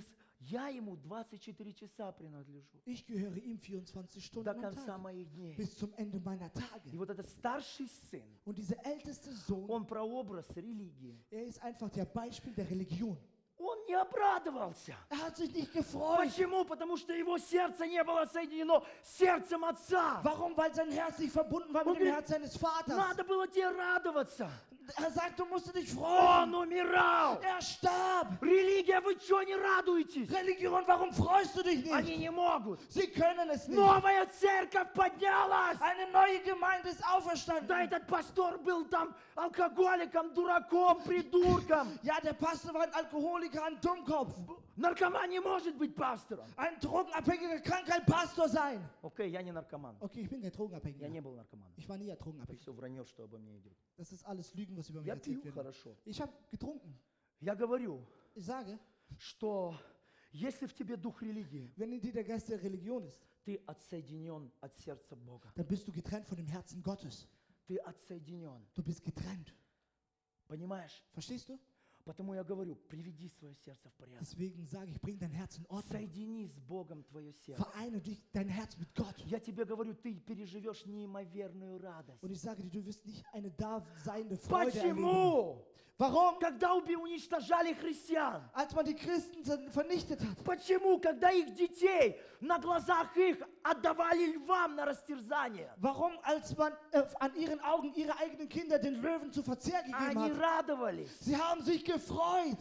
я ему 24 часа принадлежу. Ich gehöre ihm 24 До Stunden am конца Tag. моих дней. Bis zum Ende meiner И Tage. вот этот старший сын, Und dieser älteste Sohn, он прообраз религии. er ist einfach der Beispiel der Religion. Он не обрадовался. Er hat sich nicht gefreut. Почему? Потому что его сердце не было соединено с сердцем отца. Warum? Weil sein Herz nicht verbunden war Und mit dem wir- Herz seines Vaters. Надо было тебе радоваться. Er sagt, du musst dich Он freuen. умирал. Er starb. Религия, вы что, не радуетесь? Religion, warum freust du dich Они nicht? не могут. Sie können es nicht. Новая церковь поднялась. Eine neue Gemeinde ist Да auferstanden. этот пастор был там алкоголиком, дураком, придурком. Ja, der Pastor war ein Alkoholiker, ein Dummkopf. Наркоман не может быть пастором. Ein Drogenabhängiger kann kein Pastor sein. Окей, я не наркоман. Okay, ich bin kein Я Drogenabhängiger. не был наркоманом. Ich war nie ein Это Drogenabhängiger. все вранье, что обо мне идет. Das ist alles Lügen, was über mich Я erzählt пью wird. хорошо. Ich habe getrunken. Я говорю, Ich sage, что если в тебе дух религии, wenn in dir der Geist der Religion ist, ты отсоединен от сердца Бога. dann bist du getrennt von dem Herzen Gottes. Ты отсоединен. Du bist getrennt. Понимаешь? Verstehst du? Потому я говорю, приведи свое сердце в порядок. Deswegen sage ich, bring dein Herz in Ordnung. Соедини с Богом твое сердце. Vereine dich, dein Herz mit Gott. Я тебе говорю, ты переживешь неимоверную радость. Und ich sage dir, du wirst nicht eine daseinende Freude erleben. Почему? Warum? Когда уничтожали христиан? Als man die Christen vernichtet hat. Почему? Когда их детей на глазах их отдавали львам на растерзание? Warum? Als man an ihren Augen ihre eigenen Kinder den Löwen zu Verzehr gegeben Они hat. радовались Sie haben sich gefreut.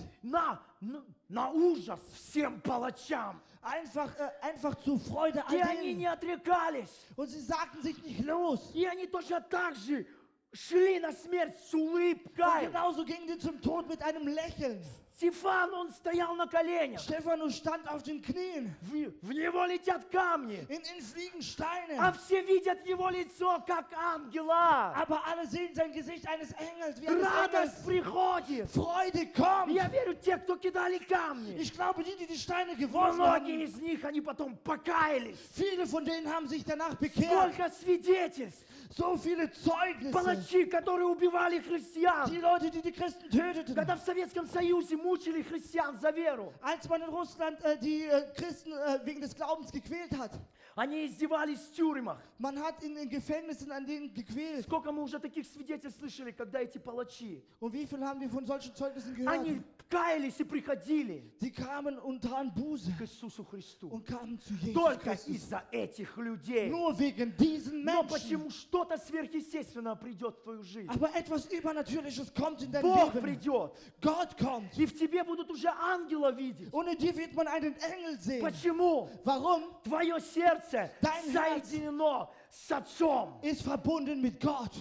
на ужас всем палачам. Einfach zur Freude И all они не denen. отрекались. Und sie sagten sich nicht los. И они точно так же шли на смерть с Und улыбкой, genauso gingen die zum Tod mit einem Lächeln. Стефан, он стоял на коленях. Stephanus stand auf den Knien. В него летят камни. In ihn fliegen Steine. А все видят его лицо, как ангела. Aber alle sehen sein Gesicht eines Engels, wie eines Радость Engels. приходит. Freude kommt. Я верю, те, кто кидали камни, Ich glaube, die die Steine geworfen многие haben, из них, они потом покаялись. viele von denen haben sich danach bekehrt. Сколько свидетельств. So viele Zeugnisse. Палачи, которые убивали христиан. Die Leute, die die Christen töteten. Когда в Советском Союзе мучили христиан за веру, Als man in Russland die Christen wegen des Glaubens gequält hat. они издевались в тюрьмах. Man hat in den Gefängnissen an denen gequält. Сколько мы уже таких свидетельств слышали, когда эти палачи, Und wie viel haben wir von solchen Zeugnissen gehört? они каялись и приходили Die kamen und taten Buße к Иисусу Христу. und kamen zu Jesus Только Christus. из-за этих людей. Nur wegen diesen Но Menschen. почему что-то сверхъестественное придет в твою жизнь? Aber etwas Übernatürliches kommt in dein Бог Leben. придет, Gott kommt. и в тебе будут уже ангела видеть. Und in dir wird man einen Engel sehen. Почему? Warum? Твое сердце Dein соединено с Отцом. Ist verbunden mit Gott.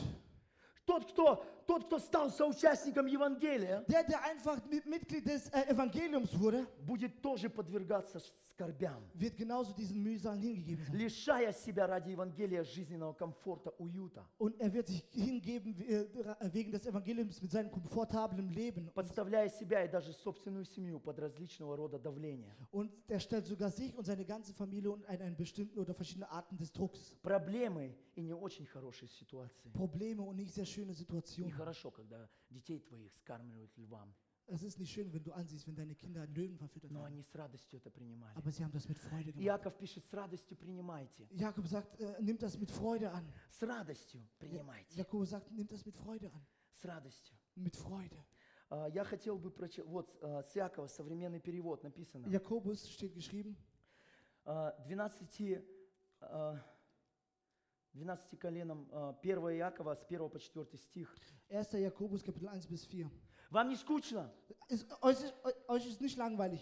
Тот, кто стал соучастником Евангелия, Der einfach Mitglied des Evangeliums wurde, будет тоже подвергаться скорбям, wird genauso diesen Mühsalen hingegeben sein. лишая себя ради Евангелия жизненного комфорта, уюта. Und er wird sich hingeben wegen des Evangeliums mit seinem komfortablen Leben. Подставляя себя и даже собственную семью под различного рода давления. Und er stellt sogar sich und seine ganze Familie unter einen bestimmten oder verschiedene Arten des Drucks. Проблемы и не очень хорошие ситуации. Probleme und nicht sehr schöne Situationen. Нехорошо, когда детей твоих скармливают львам. Es ist nicht schön, wenn du ansiehst, wenn deine Kinder Löwen verfüttert Но werden. они с радостью это принимали. Aber sie haben das mit Freude gemacht. Иаков пишет, с радостью принимайте. Jakob sagt, nimmt das mit Freude an. С радостью принимайте. Jakobus sagt, nimmt das mit Freude an. С радостью. Mit Freude. Я хотел бы прочитать, вот с Иакова современный перевод написано. Jakobus steht geschrieben, 12 коленам 1 Иакова с 1 по 4 стих. 1. Jakobus, Kapitel 1 bis 4. Вам не скучно? Euch ist nicht langweilig.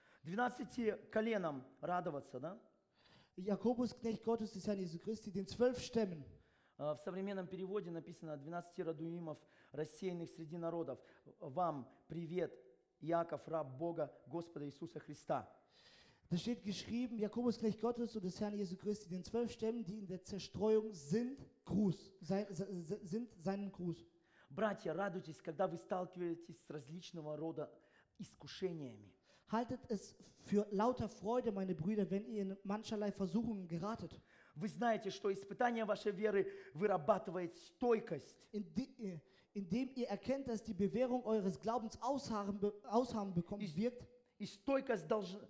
12 коленам радоваться, да? Jakobus, Knecht Gottes des Herrn Jesu Christi, den 12 Stämmen. В современном переводе написано 12 радуимов, рассеянных среди народов. Вам привет, Иаков, раб Бога, Господа Иисуса Христа. Da steht geschrieben, Jakobus, Knecht Gottes und des Herrn Jesu Christi, den 12 Stämmen, die in der Zerstreuung sind, sind seinen Gruß. Братья, радуйтесь, когда вы сталкиваетесь с различного рода искушениями. Haltet es für lauter Freude, meine Brüder, wenn ihr in mancherlei Versuchungen geratet. Вы знаете, что испытание вашей веры вырабатывает стойкость. Indem ihr erkennt, dass die Bewährung eures Glaubens Ausharren bekommt, wirkt. И стойкость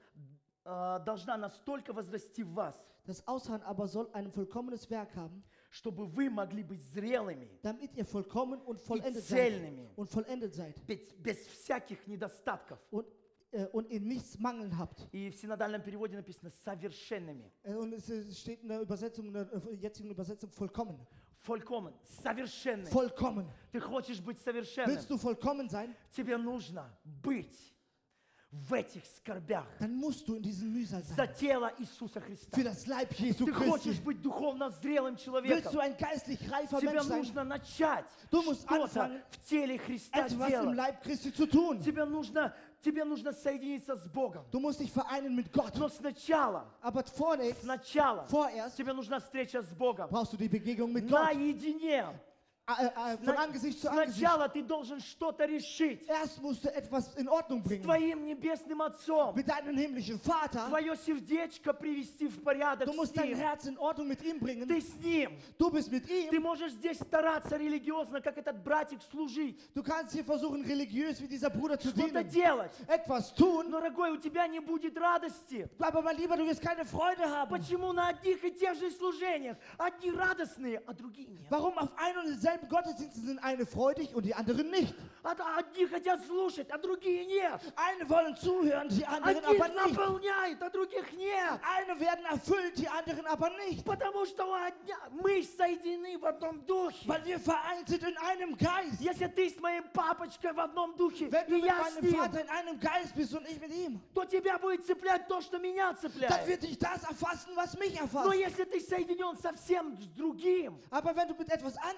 должна настолько возрасти в вас, Das Ausharren aber soll ein vollkommenes Werk haben, чтобы вы могли быть зрелыми, damit ihr vollkommen und vollendet seid. без всяких недостатков. Und ihr nichts Mangeln habt. И в синодальном переводе написано совершенными. Und es steht in der Übersetzung, in der jetzigen Übersetzung vollkommen. Vollkommen, совершенным. Vollkommen. Ты хочешь быть совершенным? Willst du vollkommen sein? Тебе нужно быть в этих скорбях Dann musst du in diesen Mühsal за sein. тело Иисуса Христа. Für das Leib Jesu Ты хочешь Christi. быть духовно зрелым Willst человеком? du ein geistlich reifer Тебе Mensch sein? нужно начать Du musst что-то anfangen, в теле Христа etwas im делать. Leib Christi zu tun. Тебе нужно соединиться с Богом. Du musst dich vereinen mit Gott. Но сначала Aber vorerst тебе нужна встреча с Богом. brauchst du die Begegnung mit Gott. Наедине. Von Angesicht zu Angesicht. Сначала ты должен что-то решить Erst musst du etwas in Ordnung с bringen. твоим небесным Отцом. Mit deinem himmlischen Vater. Твое сердечко привести в порядок Du с musst dein Ним. Herz in Ordnung mit ihm bringen. Ты с Ним. Du bist mit Ты ihm. можешь здесь стараться религиозно, как этот братик, служить, Du kannst hier versuchen, religiös wie dieser Bruder zu что-то dienen. делать. Etwas tun. Но, дорогой, у тебя не будет радости. Aber mein Lieber, du wirst keine Freude haben. Почему на одних и тех же служениях одни радостные, а другие нет? Warum auf ein und denselben Gottesdiensten sind eine freudig und die anderen nicht? Одни хотят слушать, а другие нет. Eine wollen zuhören, die anderen aber Одних nicht. наполняет, а других нет. Eine werden erfüllt, die anderen aber nicht. Потому что мы соединены в одном духе. Weil wir vereint sind in einem Geist. Если ты с моим папочкой в одном духе, Wenn du и mit я с meinem ним, Vater in einem Geist bist und ich mit ihm, то тебя будет цеплять то, что меня dann цепляет. wird dich das erfassen, was mich Но erfasst. если ты соединен совсем с другим, Aber wenn du mit etwas anderem verbunden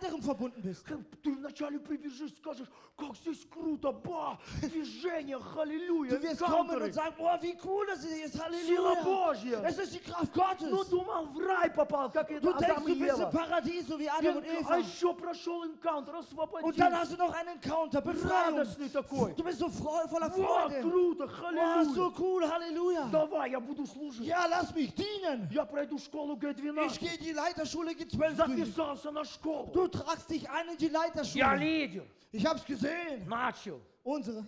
verbunden bist. Ты вначале прибежишь, скажешь, как здесь круто, ба, движение, халилюя, Du wirst kommen энкаунтеры. und sagen, boah, wie cool das hier ist, Сила Halleluja. Божья. Es ist die Kraft Ну, Gottes. думал, в рай попал, как это Du denkst, Адам и du bist im Ева. Paradies, so wie Adam und А Eva. еще прошел энкаунтер, Und освободился. dann hast du noch einen Encounter, Befreiung. Радостный такой. Du bist so voller Во, Freude. круто, Wow, so халилюя. cool, Halleluja. Давай, я буду служить. Ja, lass mich dienen. Я пройду школу Ich Г12. gehe die Leiterschule G12 durch. Записался на школу. Du tragst dich ein in die Я Leiterschule. лидер. Ich hab's gesehen. Начал. Unsere.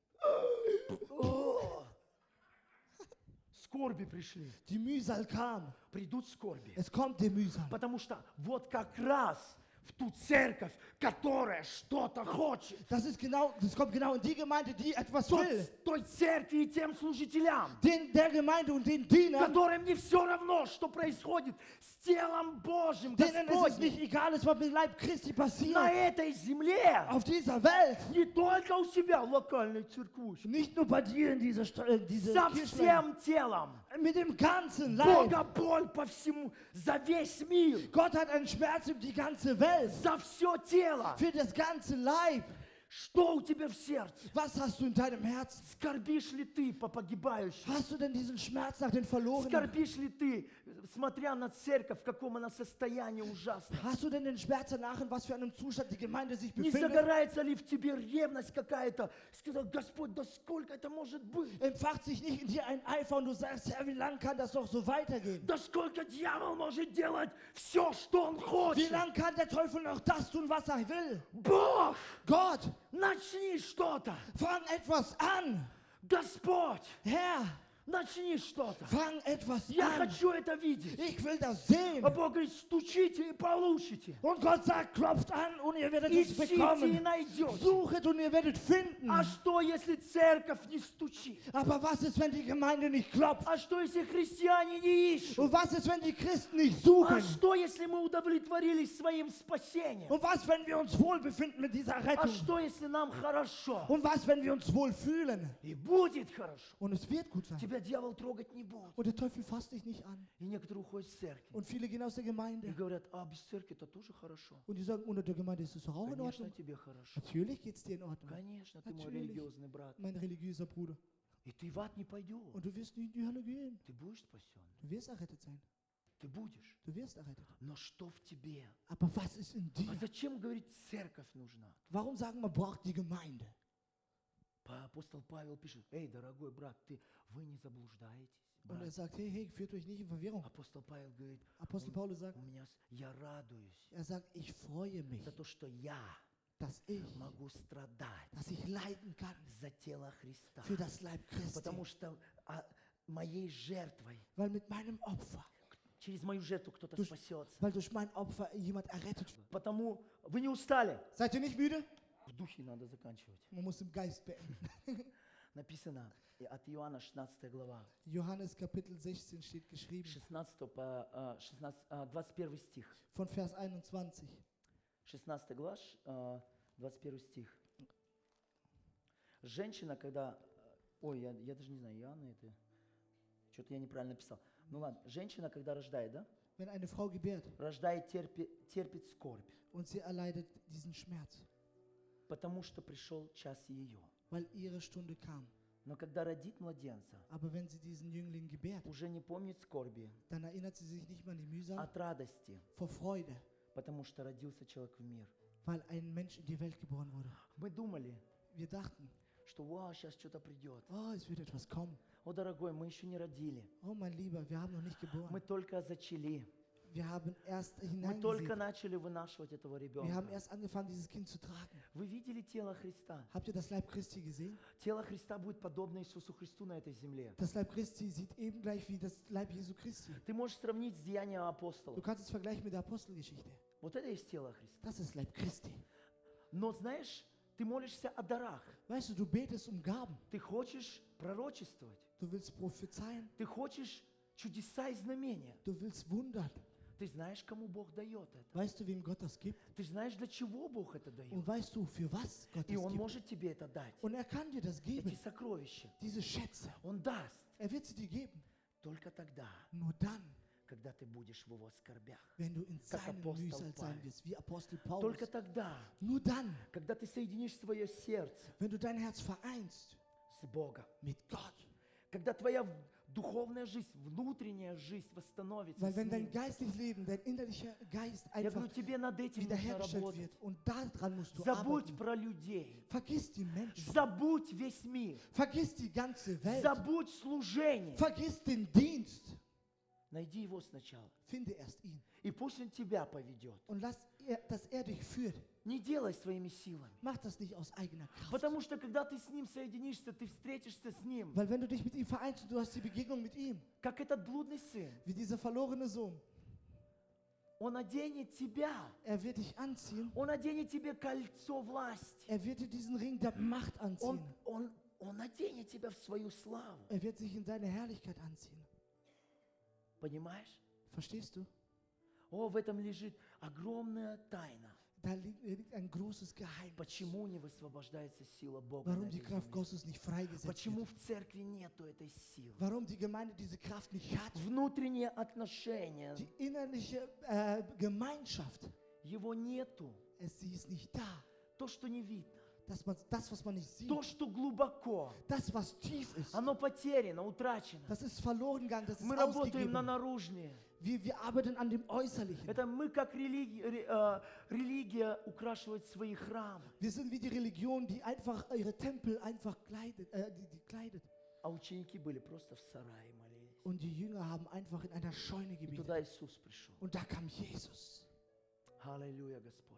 Скорби пришли. Die Mühsal kam. Придут скорби. Es kommt die Mühsal. Потому что вот как раз в ту церковь, которая что-то хочет. Das kommt genau in die Gemeinde, die etwas will. Той церкви и тем служителям, Der Gemeinde und den Dienern, которым не все равно, что происходит с телом Божьим, denen es Господним, nicht egal ist, was mit dem Leib Christi на passiert. этой земле, Auf dieser Welt. не только у себя в локальной церквушке, Nicht nur bei dir in dieser Kirche. со всем телом. Mit dem ganzen Leib. Бога боль по всему, за весь мир, Gott hat einen Schmerz um die ganze Welt. за все тело. Für das ganze Leib. Что у тебя в сердце? Was hast du in deinem Herzen? Скорбишь ли ты по погибающим? Hast du denn diesen Schmerz nach den Verlorenen? Скорбишь ли ты, смотря на церковь, в каком она состоянии ужасном? Hast du denn den Schmerz danach, in was für einem Zustand die Gemeinde sich Не befindet? загорается ли в тебе ревность какая-то? Сказал, Господь, да сколько это может быть? Entfacht sich nicht in dir ein Eifer und du sagst, Herr, wie lange kann das noch so weitergehen? Да сколько дьявол может делать все, что он Wie хочет? lange kann der Teufel noch das tun, was er will? Бог, Gott, начни что-то. fang etwas an. Господь, Herr, начни что-то. fang etwas Я an. хочу это видеть. Ich will das sehen. А Бог говорит, стучите и получите. Und Gott sagt, klopft an und ihr werdet es Ищите и bekommen. найдете. Suchet und ihr werdet finden. А что, если церковь не стучит? Aber was ist, wenn die Gemeinde nicht klopft? А что, если христиане не ищут? Und was ist, wenn die Christen nicht А suchen? что, если мы удовлетворились своим спасением? Und was, wenn wir uns wohlbefinden mit dieser А Rettung? что, если нам хорошо? Und was, wenn wir uns wohl fühlen? И будет хорошо. Und es wird gut sein. Тебя дьявол трогать не будет. Und der Teufel fasst dich nicht an. И некоторые уходят с церкви. Und viele gehen aus der И Gemeinde. говорят, а без церкви это тоже хорошо. Und die sagen, unter der Gemeinde ist es doch auch in Конечно, Ordnung. тебе хорошо. Natürlich geht es dir in Ordnung. Конечно, ты мой Natürlich. религиозный брат. Mein religiöser Bruder. И ты в ад не пойдешь. Und du wirst nicht in die Hölle gehen. Ты будешь спасен. Du wirst errettet sein. Ты будешь. Du wirst errettet. Но что в тебе? Aber was ist in dir? А зачем говорить, церковь нужна? Warum sagen, man braucht die Gemeinde? Апостол Павел пишет, эй, дорогой брат, вы не заблуждаетесь. Und er Брат. sagt, hey, hey, führt euch nicht in Verwirrung. Апостол Павел говорит, Apostel Paulus sagt, я радуюсь er sagt, ich freue mich, за то, что я dass ich leiden kann за тело Христа. für das Leib Christi. Потому что моей жертвой, Weil mit meinem Opfer, через мою жертву кто-то Durch- спасется. weil durch mein Opfer jemand errettet wird. Потому вы не устали. Seid ihr nicht müde? В духе надо заканчивать. Man muss im Geist beenden. Написано от Иоанна 16 глава, Johannes Kapitel 16 steht geschrieben, 16 по 21 стих. von Vers 21. 16 глава, 21 стих. Женщина, когда... Ой, я даже не знаю, Иоанна это... Что-то я неправильно написал. Ну ладно, женщина, когда рождает, да? Wenn eine Frau gebärt Рождает, терпит скорбь, und sie erleidet diesen Schmerz, потому что пришел час ее. weil ihre Stunde kam. Но когда родит младенца, Aber wenn sie diesen Jüngling gebärt, уже не помнит скорби, dann erinnert sie sich nicht mehr an die Mühsal от радости, vor Freude, потому что родился человек в мир. weil ein Mensch in die Welt geboren wurde. Мы думали, Wir dachten, что вау, сейчас что-то придет. oh, es wird etwas kommen. О, дорогой, мы еще не родили. Oh, mein Lieber, wir haben noch nicht Мы geboren. только зачали. Wir haben erst Мы только hineingesehen. начали вынашивать этого Wir haben ребенка. erst angefangen, dieses Kind zu tragen. Вы видели тело Христа? Habt ihr das Leib Christi gesehen? Тело Христа будет подобно Иисусу Христу на этой земле. Das Leib Christi sieht eben gleich wie das Leib Jesu Christi. Ты можешь сравнить с деянием Du апостолов. kannst es vergleichen mit der Apostelgeschichte. Вот это и есть тело Христа. Das ist Leib Christi. Но знаешь, ты молишься о дарах. Weißt du, du betest um Gaben. Ты хочешь пророчествовать. Du willst prophezeien. Ты хочешь чудеса и знамения. Du willst wundern. Ты знаешь, кому Бог дает это. Weißt du, wem Gott das gibt? Ты знаешь, для чего Бог это дает. Und weißt du, für was Gott И das Он gibt? может тебе это дать. Und er kann dir das geben. Эти сокровища. Diese Schätze. Он даст. Er wird sie dir geben. Только тогда, Nur dann, когда ты будешь в его скорбях. wenn du in Как seinem Apostel Mühsal sein Pavel. wirst, wie Apostel Paulus. Только тогда, Nur dann, когда ты соединишь свое сердце wenn du dein Herz vereinst с Богом, mit Gott. когда твоя духовная жизнь, внутренняя жизнь восстановится Weil с wenn dein Ним. geistliches Leben, dein innerlicher Geist Я einfach говорю, тебе над этим нужно wiederhergestellt работать. wird und daran musst du Забудь arbeiten. про людей. Vergiss die Menschen. Забудь весь мир. Vergiss die ganze Welt. Забудь служение. Vergiss den Dienst. Найди его сначала. Finde erst ihn. И пусть он тебя поведет. Und dass er dich führt. Не делай своими силами. Mach das nicht aus eigener Kraft. Потому что когда ты с ним соединишься, ты встретишься с ним, Weil wenn du dich mit ihm vereinst und du hast die Begegnung mit ihm, как этот блудный сын. wie dieser verlorene Sohn, Он оденет тебя. er wird dich anziehen, Он оденет тебе кольцо власти. er wird dir diesen Ring der Macht anziehen. Он оденет тебя в свою славу. Er wird sich in seine Herrlichkeit anziehen. Понимаешь? Verstehst du? О, в этом лежит огромная тайна. Da liegt ein großes Geheimnis. Почему не высвобождается сила Бога Warum на die этой Kraft земле? Gottes nicht freigesetzt Почему wird. в церкви нету этой силы? Warum die Gemeinde diese Kraft nicht hat. Внутренние отношения, Die innerliche Gemeinschaft, его нету. sie ist nicht da. То, что не видно, Das, was man nicht sieht, то, что глубоко, das, was tief ist, оно потеряно, утрачено. das ist verloren gegangen, das ist Мы работаем на ausgegeben. наружнее. Wir arbeiten an dem Äußerlichen. Это мы, как религия, украшивает свои храмы. Wir sind wie die Religion, die einfach ihre Tempel einfach kleidet, die kleidet. А ученики были просто в сарае молились. Und die Jünger haben einfach in einer Scheune И gebetet. туда Иисус пришел. Und da kam Jesus. Аллилуйя, Господь.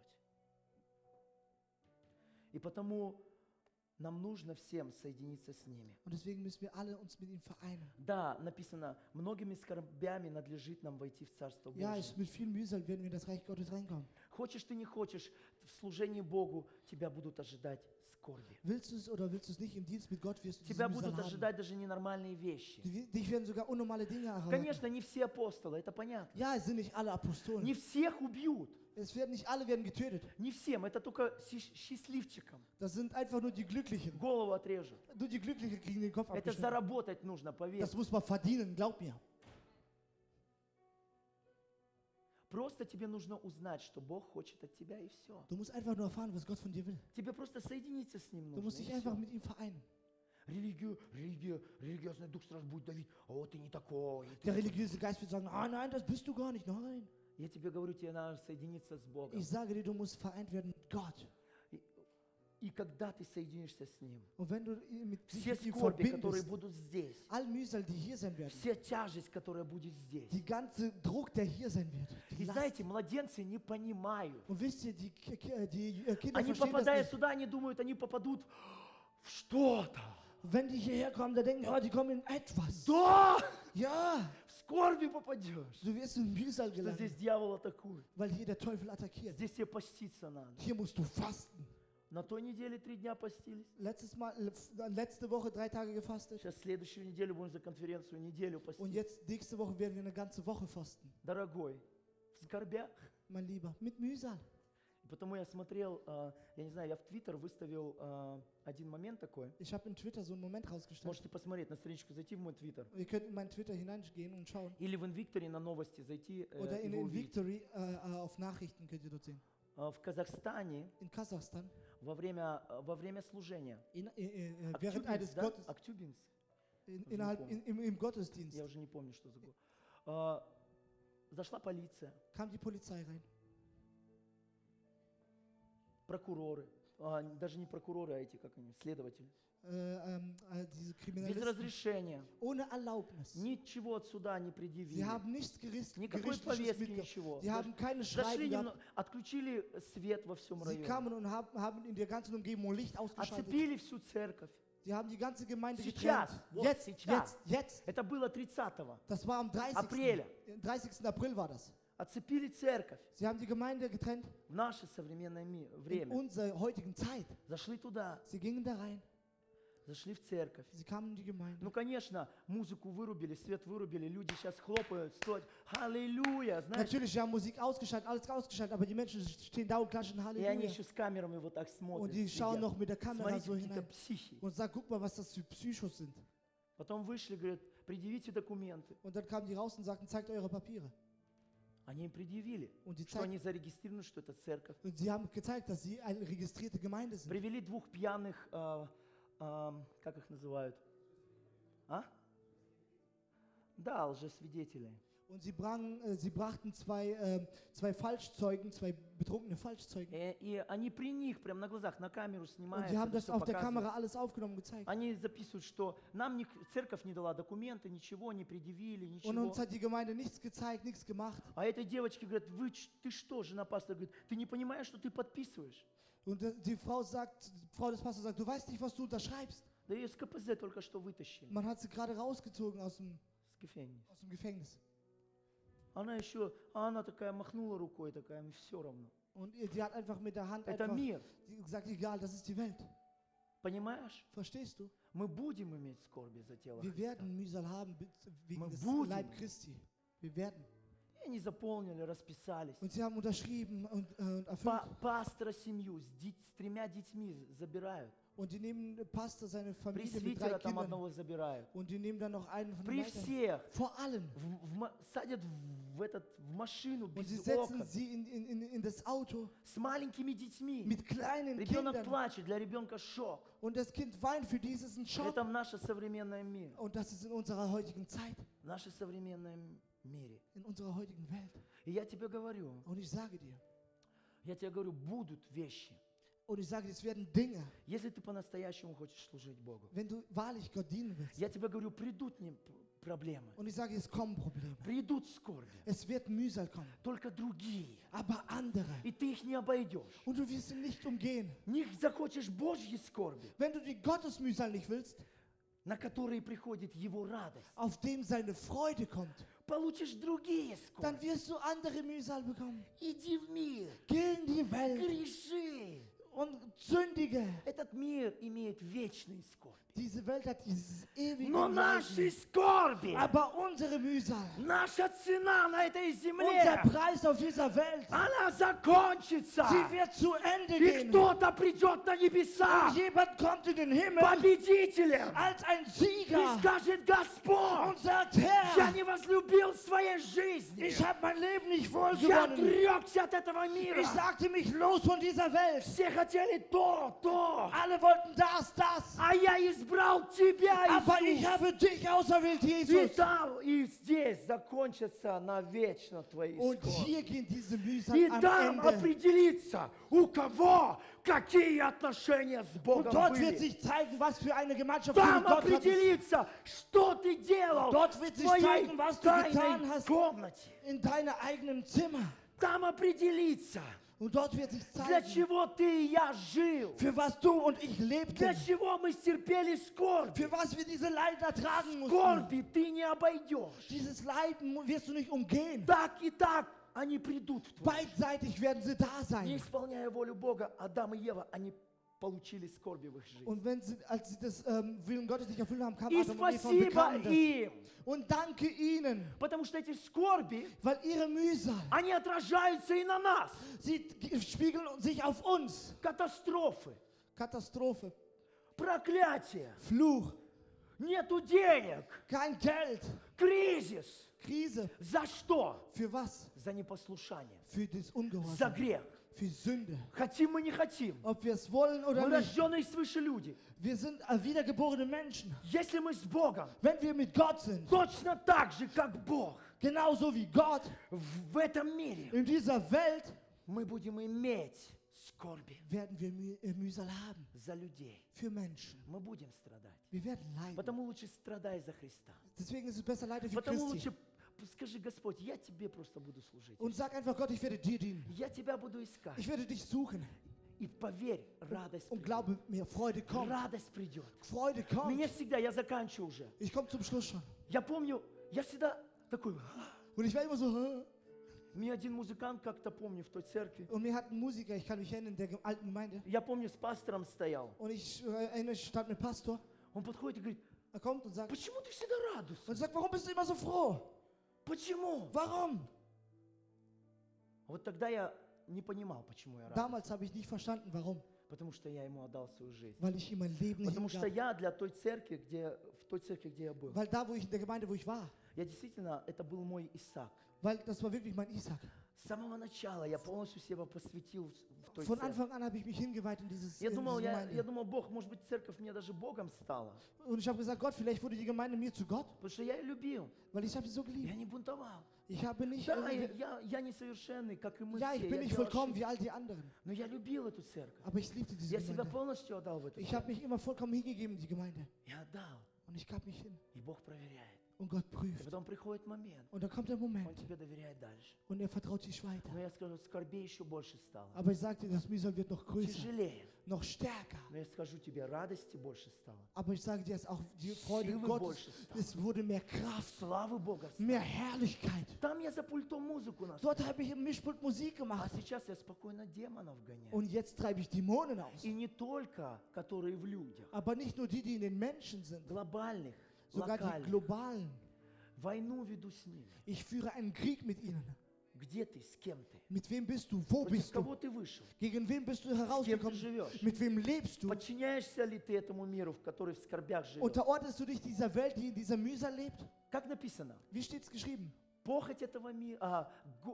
И потому нам нужно всем соединиться с ними. Und deswegen müssen wir alle uns mit ihm vereinen. Да, написано, многими скорбями надлежит нам войти в Царство Ja, Божие. mit viel Mühsal werden wir in das Reich Gottes reinkommen. Хочешь ты, не хочешь, в служении Богу тебя будут ожидать скорби. Willst du es oder willst du es nicht, im Dienst mit Gott wirst du diese Тебя Mühsal будут haben. ожидать даже ненормальные вещи. Dich werden sogar unnormale Dinge erwarten. Конечно, не все апостолы, это понятно. Ja, es sind nicht alle Apostolen. Не всех убьют. Nicht alle werden getötet. Не всем, это только счастливчикам. Das sind einfach nur die Glücklichen. Голову отрежут. Nur die Glücklichen kriegen den Kopf Это abgeschnitten. заработать нужно, поверь. Das muss man verdienen, glaub mir. Просто тебе нужно узнать, что Бог хочет от тебя, и все. Du musst einfach nur erfahren, was Gott von dir will. Тебе просто соединиться с Ним Du musst нужно, dich и einfach всё. mit ihm vereinen. Религиозный дух сразу будет давить, а вот ты не такой. Der religiöse Geist wird sagen, ah nein, das bist du gar nicht, nein. Я тебе говорю, тебе надо соединиться с Богом. Ich sage dir, du musst vereint werden mit Gott. И когда ты соединишься с Ним, Und wenn du dich все mit ihm скорби, которые verbindest, будут здесь, all Mühsal, die hier sein werden, вся тяжесть, которая будет здесь. die ganze Druck, der hier sein wird, die И Last. знаете, младенцы не понимают. Und wisst ihr, die Kinder Они, verstehen das попадая nicht. сюда, они думают, они попадут в что-то. Wenn die hierher kommen, dann denken, oh, die kommen in etwas. Да! Ja, В скорби попадешь. du wirst in Mühsal Что здесь gelangen, дьявол атакует. weil hier der Teufel attackiert. Здесь тебе поститься надо. Hier musst du fasten. На той неделе 3 дня постились. Letzte Woche 3 Tage gefastet. Сейчас следующую неделю будем за конференцию неделю Und поститься. jetzt, nächste Woche werden wir eine ganze Woche fasten. Дорогой, в скорбях. Mein Lieber, mit Mühsal. И потому я смотрел, я не знаю, я в Твиттер выставил один момент такой. Ich habe in Twitter so einen Moment rausgestellt. Можете посмотреть, на страничку зайти в мой Твиттер. Ihr könnt in meinen Twitter hineingehen und schauen. Или в Инвикторе на новости зайти Oder его in увидеть. Victory auf Nachrichten könnt ihr dort sehen. В Казахстане In Kasachstan, во время служения. während eines да? Gottes, Актюбинск. im Gottesdienst, Я уже не помню, что за город. Зашла полиция, kam die Polizei rein. прокуроры. Даже не прокуроры, а эти, как они, следователи. Diese Без Kriminalisten, разрешения. ohne Erlaubnis. Ничего от суда не Sie предъявили. haben nichts Никакой Gerichtliches повестки, mitgebracht. ничего. Sie haben keine Зашли Schreiben gehabt. отключили свет во всем Sie районе. kamen und haben in der ganzen Umgebung Licht ausgeschaltet. Оцепили всю церковь. Sie haben die ganze Gemeinde Сейчас, getrennt. вот Jetzt, сейчас. jetzt. Это было 30-го. Das war am 30. Апреля. 30. April war das. Оцепили церковь Sie haben die Gemeinde getrennt в наше современное in время. unserer heutigen Zeit. Зашли туда, Sie gingen da rein. зашли в церковь. Sie kamen in die Gemeinde. Ну, конечно, музыку вырубили, свет вырубили, люди сейчас хлопают, стоят. Аллилуйя, знаешь. Natürlich, sie haben Musik ausgeschaltet, alles ausgeschaltet, aber die Menschen stehen da und klatschen И они Halleluja. еще с камерами вот так Und смотрят, die schauen сидят. noch mit der Kamera Смотрите, so какие-то hinein психи. und sagen, guck mal, was das für Psychos sind. Потом вышли, говорят, предъявите документы. Und dann kamen die raus und sagten, zeigt eure Papiere. Они им предъявили, Und, что они зарегистрированы, что это церковь. sie haben gezeigt, dass sie eine registrierte Gemeinde sind. Привели двух пьяных, как их называют? А? Да, лжесвидетелей. Und sie brachten zwei Falschzeugen, zwei betrunkene Falschzeugen. И они при них, прямо на глазах, на камеру Und снимают, die haben это das всё auf der показывают. Kamera alles aufgenommen und gezeigt. Они записывают, что нам церковь не дала документы, ничего не предъявили, Und ничего. uns hat die Gemeinde nichts gezeigt, nichts gemacht. А этой девочке говорят, ты что, жена пастора, говорит, ты не понимаешь, что ты подписываешь? Und die Frau des Pastors sagt, du weißt nicht, was du unterschreibst. Да ее с КПЗ только что вытащили, Man hat sie gerade rausgezogen aus dem с Gefängnis. Gefängnis. Она такая махнула рукой, такая, мне все равно. Und die hat einfach mit der Hand Это einfach мир, gesagt, egal, das ist die Welt. понимаешь? Verstehst du? Мы будем иметь скорби за тело Wir Христа. werden Mühsal haben wegen Wir des будем. Leib Christi. Wir werden. И они заполнили, расписались. Und sie haben unterschrieben und erfüllt. Пастора семью с 3 детьми забирают. Und die nehmen Pastor, seine Familie mit 3 Пресвитера там Kindern. одного забирают. Und die nehmen dann noch einen von den При Leitern. всех. Vor allen. Садят в машину Und sie без setzen окон. sie in das Auto С маленькими детьми. mit kleinen Ребенок Kindern. плачет, для ребенка шок. Und das Kind weint, für die ist es ein Schock. Это в наше современное мир. Und das ist in unserer heutigen Zeit, В нашей современной мире. in unserer heutigen Welt. И я тебе говорю, Und ich sage dir, будут вещи. und ich sage dir, es werden Dinge, Если ты по-настоящему хочешь служить Богу. wenn du wahrlich Gott dienen willst. Я тебе говорю, придут проблемы, Und ich sage, es kommen Probleme. придут скорби, Es wird Mühsal kommen, только другие. aber andere. И ты их не обойдешь. Und du wirst sie nicht umgehen. Не захочешь Божьей скорби, Wenn du die Gottesmühsal nicht willst, на которые приходит Его радость, auf dem seine Freude kommt, получишь другие dann скорби. wirst du andere Mühsal bekommen. Иди в мир, Geh in die Welt греши. und sündige. Этот мир имеет вечные скорби. Diese Welt hat dieses ewige Но наши Leiden. скорби, Aber unsere Mühsal, наша цена на этой unser земле, Preis auf dieser Welt, она закончится. sie wird zu Ende И gehen. кто-то придет на небеса Und jemand kommt in den Himmel победителем als ein и Sieger скажет, Господь, und sagt, я Herr, не возлюбил своей жизни. ich habe mein Leben nicht Я wohlgewonnen. отрекся от этого мира. Ich sagte mich los von dieser Welt. Все хотели то. Alle wollten das. А я избрал тебя, Aber ich Иисус. habe dich auserwählt, И Jesus. там, и здесь закончатся навечно твои Und скорби. hier gehen diese Mühsal И am там Ende. определится, у кого какие отношения с Und Богом dort wird были. sich zeigen, was für eine Gemeinschaft du Там mit Gott hattest. определится, что ты делал Dort wird в sich твоей zeigen, was du getan тайной hast. комнате. In deinem eigenen Zimmer. Там определится, Und dort wird sich для zeigen, чего ты и я жил. für was du und ich Для lebten. чего мы стерпели скорбь. Für was wir diese Leiden ertragen mussten. Скорби ты не обойдешь. Dieses Leiden wirst du nicht umgehen. Так и так они придут в твой. Beidseitig werden sie da Не sein. исполняя волю Бога, Адам и Ева, они получили скорби в их жизни. Und als sie das Willen Gottes nicht erfüllt haben, kam И Adam und Eva und спасибо bekamen das. им, Und danke ihnen, потому что эти скорби, weil ihre Mühsal, они отражаются и на нас. sie spiegeln sich auf uns. Катастрофы, Katastrophe, проклятие, Fluch, нету денег, kein Geld, кризис. Krise. За что? Für was? За непослушание, Für das за Ungehorsam, грех. für Sünde. Хотим мы, не хотим. Ob wir es wollen oder Мы nicht, рожденные свыше люди. wir sind wiedergeborene Menschen. Если мы с Богом, Wenn wir mit Gott sind, точно так же, как Бог, genauso wie Gott в этом мире, in dieser Welt, мы будем иметь скорби werden wir Mühsal haben. за людей. Für Menschen. Мы будем страдать. Wir werden leiden. Потому лучше страдай за Христа. Deswegen ist es besser, leide für Потому Christi. лучше скажи, Господь, я тебе просто буду служить. Und sag einfach, Gott, ich werde dir dienen. Я тебя буду искать. Ich werde dich suchen. И поверь, радость Und придет. glaube mir, Freude kommt. Радость придет. Freude kommt. Меня всегда, я заканчиваю уже. Ich komme zum Schluss schon. Я помню, я всегда такой... Und ich war immer so, hä? Мне один музыкант как-то, помню, в той церкви. Und mir hat ein Musiker, ich kann mich erinnern, in der alten Gemeinde. Я помню, с пастором стоял. Und ich erinnere, ich stand mit Pastor. Он подходит и говорит, Er kommt und sagt, почему ты всегда радуешься? sagt, warum bist du immer so froh? Почему? Warum? Вот тогда я не понимал, почему я радуюсь. Damals habe ich nicht verstanden, warum. Потому что я ему отдал свою жизнь. weil ich ihm mein Leben Потому что hingab. я для той церкви, в той церкви, где я был, Weil da, wo ich in der Gemeinde, wo ich war, я действительно, это был мой Исаак. weil das war wirklich mein Isaac. С самого начала я полностью себя посвятил в той Von церкви. Anfang an habe ich mich hingeweiht in Я diese думал, я Gemeinde. думал, Бог, может быть, церковь мне даже Богом стала. Und ich habe gesagt, Gott, vielleicht wurde die Gemeinde mir zu Gott, Потому что я ее любил. weil ich habe sie so Я geliebt. не бунтовал. Ich habe nicht, Да, я несовершенный, как и мы ja, все. ich bin Я nicht делал vollkommen ошибки. wie all die anderen, Но я любил эту церковь. aber ich liebte diese Я себя Gemeinde. полностью отдал в эту Ich habe церковь. mich immer vollkommen hingegeben in die Gemeinde Я отдал. und ich gab mich hin И Бог проверяет. und Gott И prüft. потом приходит момент, Und dann kommt der Он Moment тебе доверяет дальше. und er vertraut sich weiter. Но я скажу, скорбей еще больше стало. Aber ich sagte, das Mühsal wird noch größer, Тяжелее. noch stärker. Но я скажу тебе, радости больше стало. Aber ich sage dir, dass auch die Freude Силы Gottes, больше стало. es wurde mehr Kraft, Славы Бога стало. mehr Herrlichkeit. Там я за пультом музыку нас. Dort habe ich im Mischpult Musik А gemacht сейчас я спокойно демонов гоняю. und jetzt treibe ich Dämonen aus. И не только, которые в людях, Aber nicht nur die, die in den Menschen sind, глобальных, sogar die локальных. globalen. Войну веду с ними. Ich führe einen Krieg mit ihnen. Где ты, с кем ты? Mit wem bist du? Wo Против bist du? кого ты вышел? Gegen wen bist du С кем ты herausgekommen? живешь? Mit wem lebst du? Подчиняешься ли ты этому миру, в который в скорбях живет? Unterordnest du dich dieser Welt, die in dieser Mühsal lebt? Как написано? Wie steht es geschrieben? Похоть этого мира,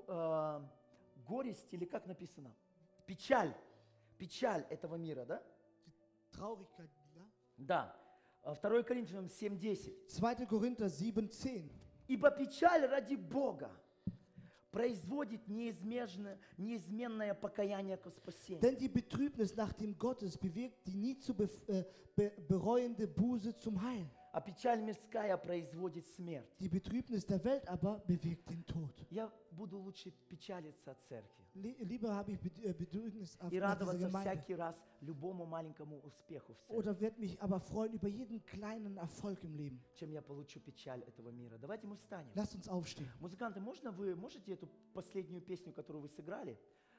горесть или как написано? Печаль. Печаль этого мира, да? Traurigkeit, ja? Да. 2 Коринфянам 7:10. 2. Korinther 7,10. Ибо печаль ради Бога производит неизменное покаяние к спасению. Denn die Betrübnis nach dem Gottes bewirkt die nie zu bereuende Buße zum Heil. А печаль мирская производит смерть. Die Betrübnis der Welt aber bewirkt den Tod. Я буду лучше печалиться от церкви Lieber habe ich Bedürfnis и nach dieser радоваться Gemeinde. всякий раз любому маленькому успеху в церкви, Oder werde mich aber freuen über jeden kleinen Erfolg im Leben. чем я получу печаль этого мира. Давайте мы встанем. Lasst uns aufstehen. Музыканты, вы можете эту последнюю песню, которую вы сыграли,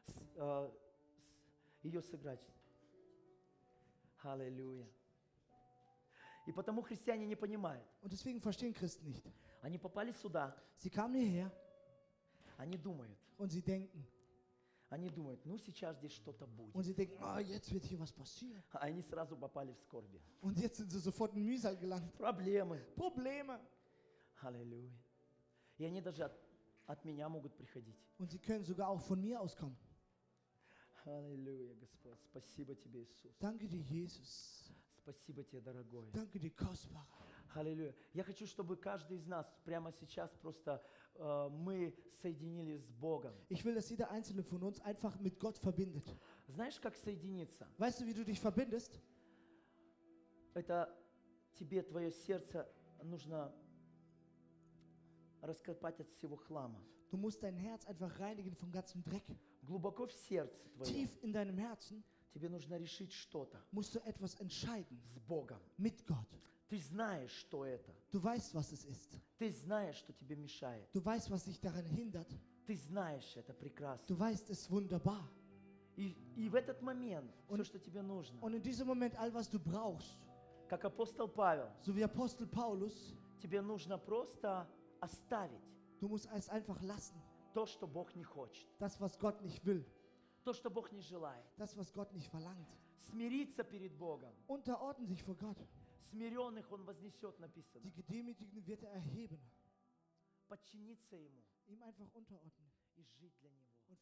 ее сыграть? Аллилуйя. И потому христиане не понимают. Und deswegen verstehen Christen nicht. Они попали сюда, Sie kamen hierher они думают, und sie denken, ну сейчас здесь что-то будет. und sie denken, oh, jetzt wird hier was passieren. А они сразу попали в скорби. Und jetzt sind sie sofort in Mühsal gelangt. Проблемы. Probleme. Аллилуйя. И они даже от меня могут приходить. Und sie können sogar auch von mir aus kommen. Аллилуйя, Господь. Спасибо тебе, Иисус. Danke dir, Jesus. Спасибо тебе, дорогой. Danke dir, Kostbarer. Аллилуйя. Я хочу, чтобы каждый из нас прямо сейчас просто мы соединились с Богом. Ich will, dass jeder einzelne von uns einfach mit Gott verbindet. Знаешь, как соединиться? Weißt du, wie du dich verbindest? Это тебе, твое сердце нужно раскопать от всего хлама. Du musst dein Herz einfach reinigen vom ganzen Dreck. Глубоко в сердце твоем Tief in deinem Herzen тебе нужно решить что-то musst du etwas entscheiden с Богом. mit Gott. Ты знаешь, что это. Du weißt, was es ist. Ты знаешь, что тебе мешает. Du weißt, was dich daran hindert. Ты знаешь это прекрасно. Du weißt es wunderbar. И в этот момент все, Und- что тебе нужно, Und in diesem Moment, all was du brauchst, как апостол Павел, so wie Apostel Paulus, тебе нужно просто оставить du musst es einfach lassen. то, что Бог не хочет, Das, was Gott nicht will. то, что Бог не желает. Das, was Gott nicht verlangt. Смириться перед Богом. Unterordnen sich vor Gott. Смиренных Он вознесет, написано. Die Gedemütigten wird er erheben. Подчиниться Ему Ihm einfach unterordnen. и жить для Него.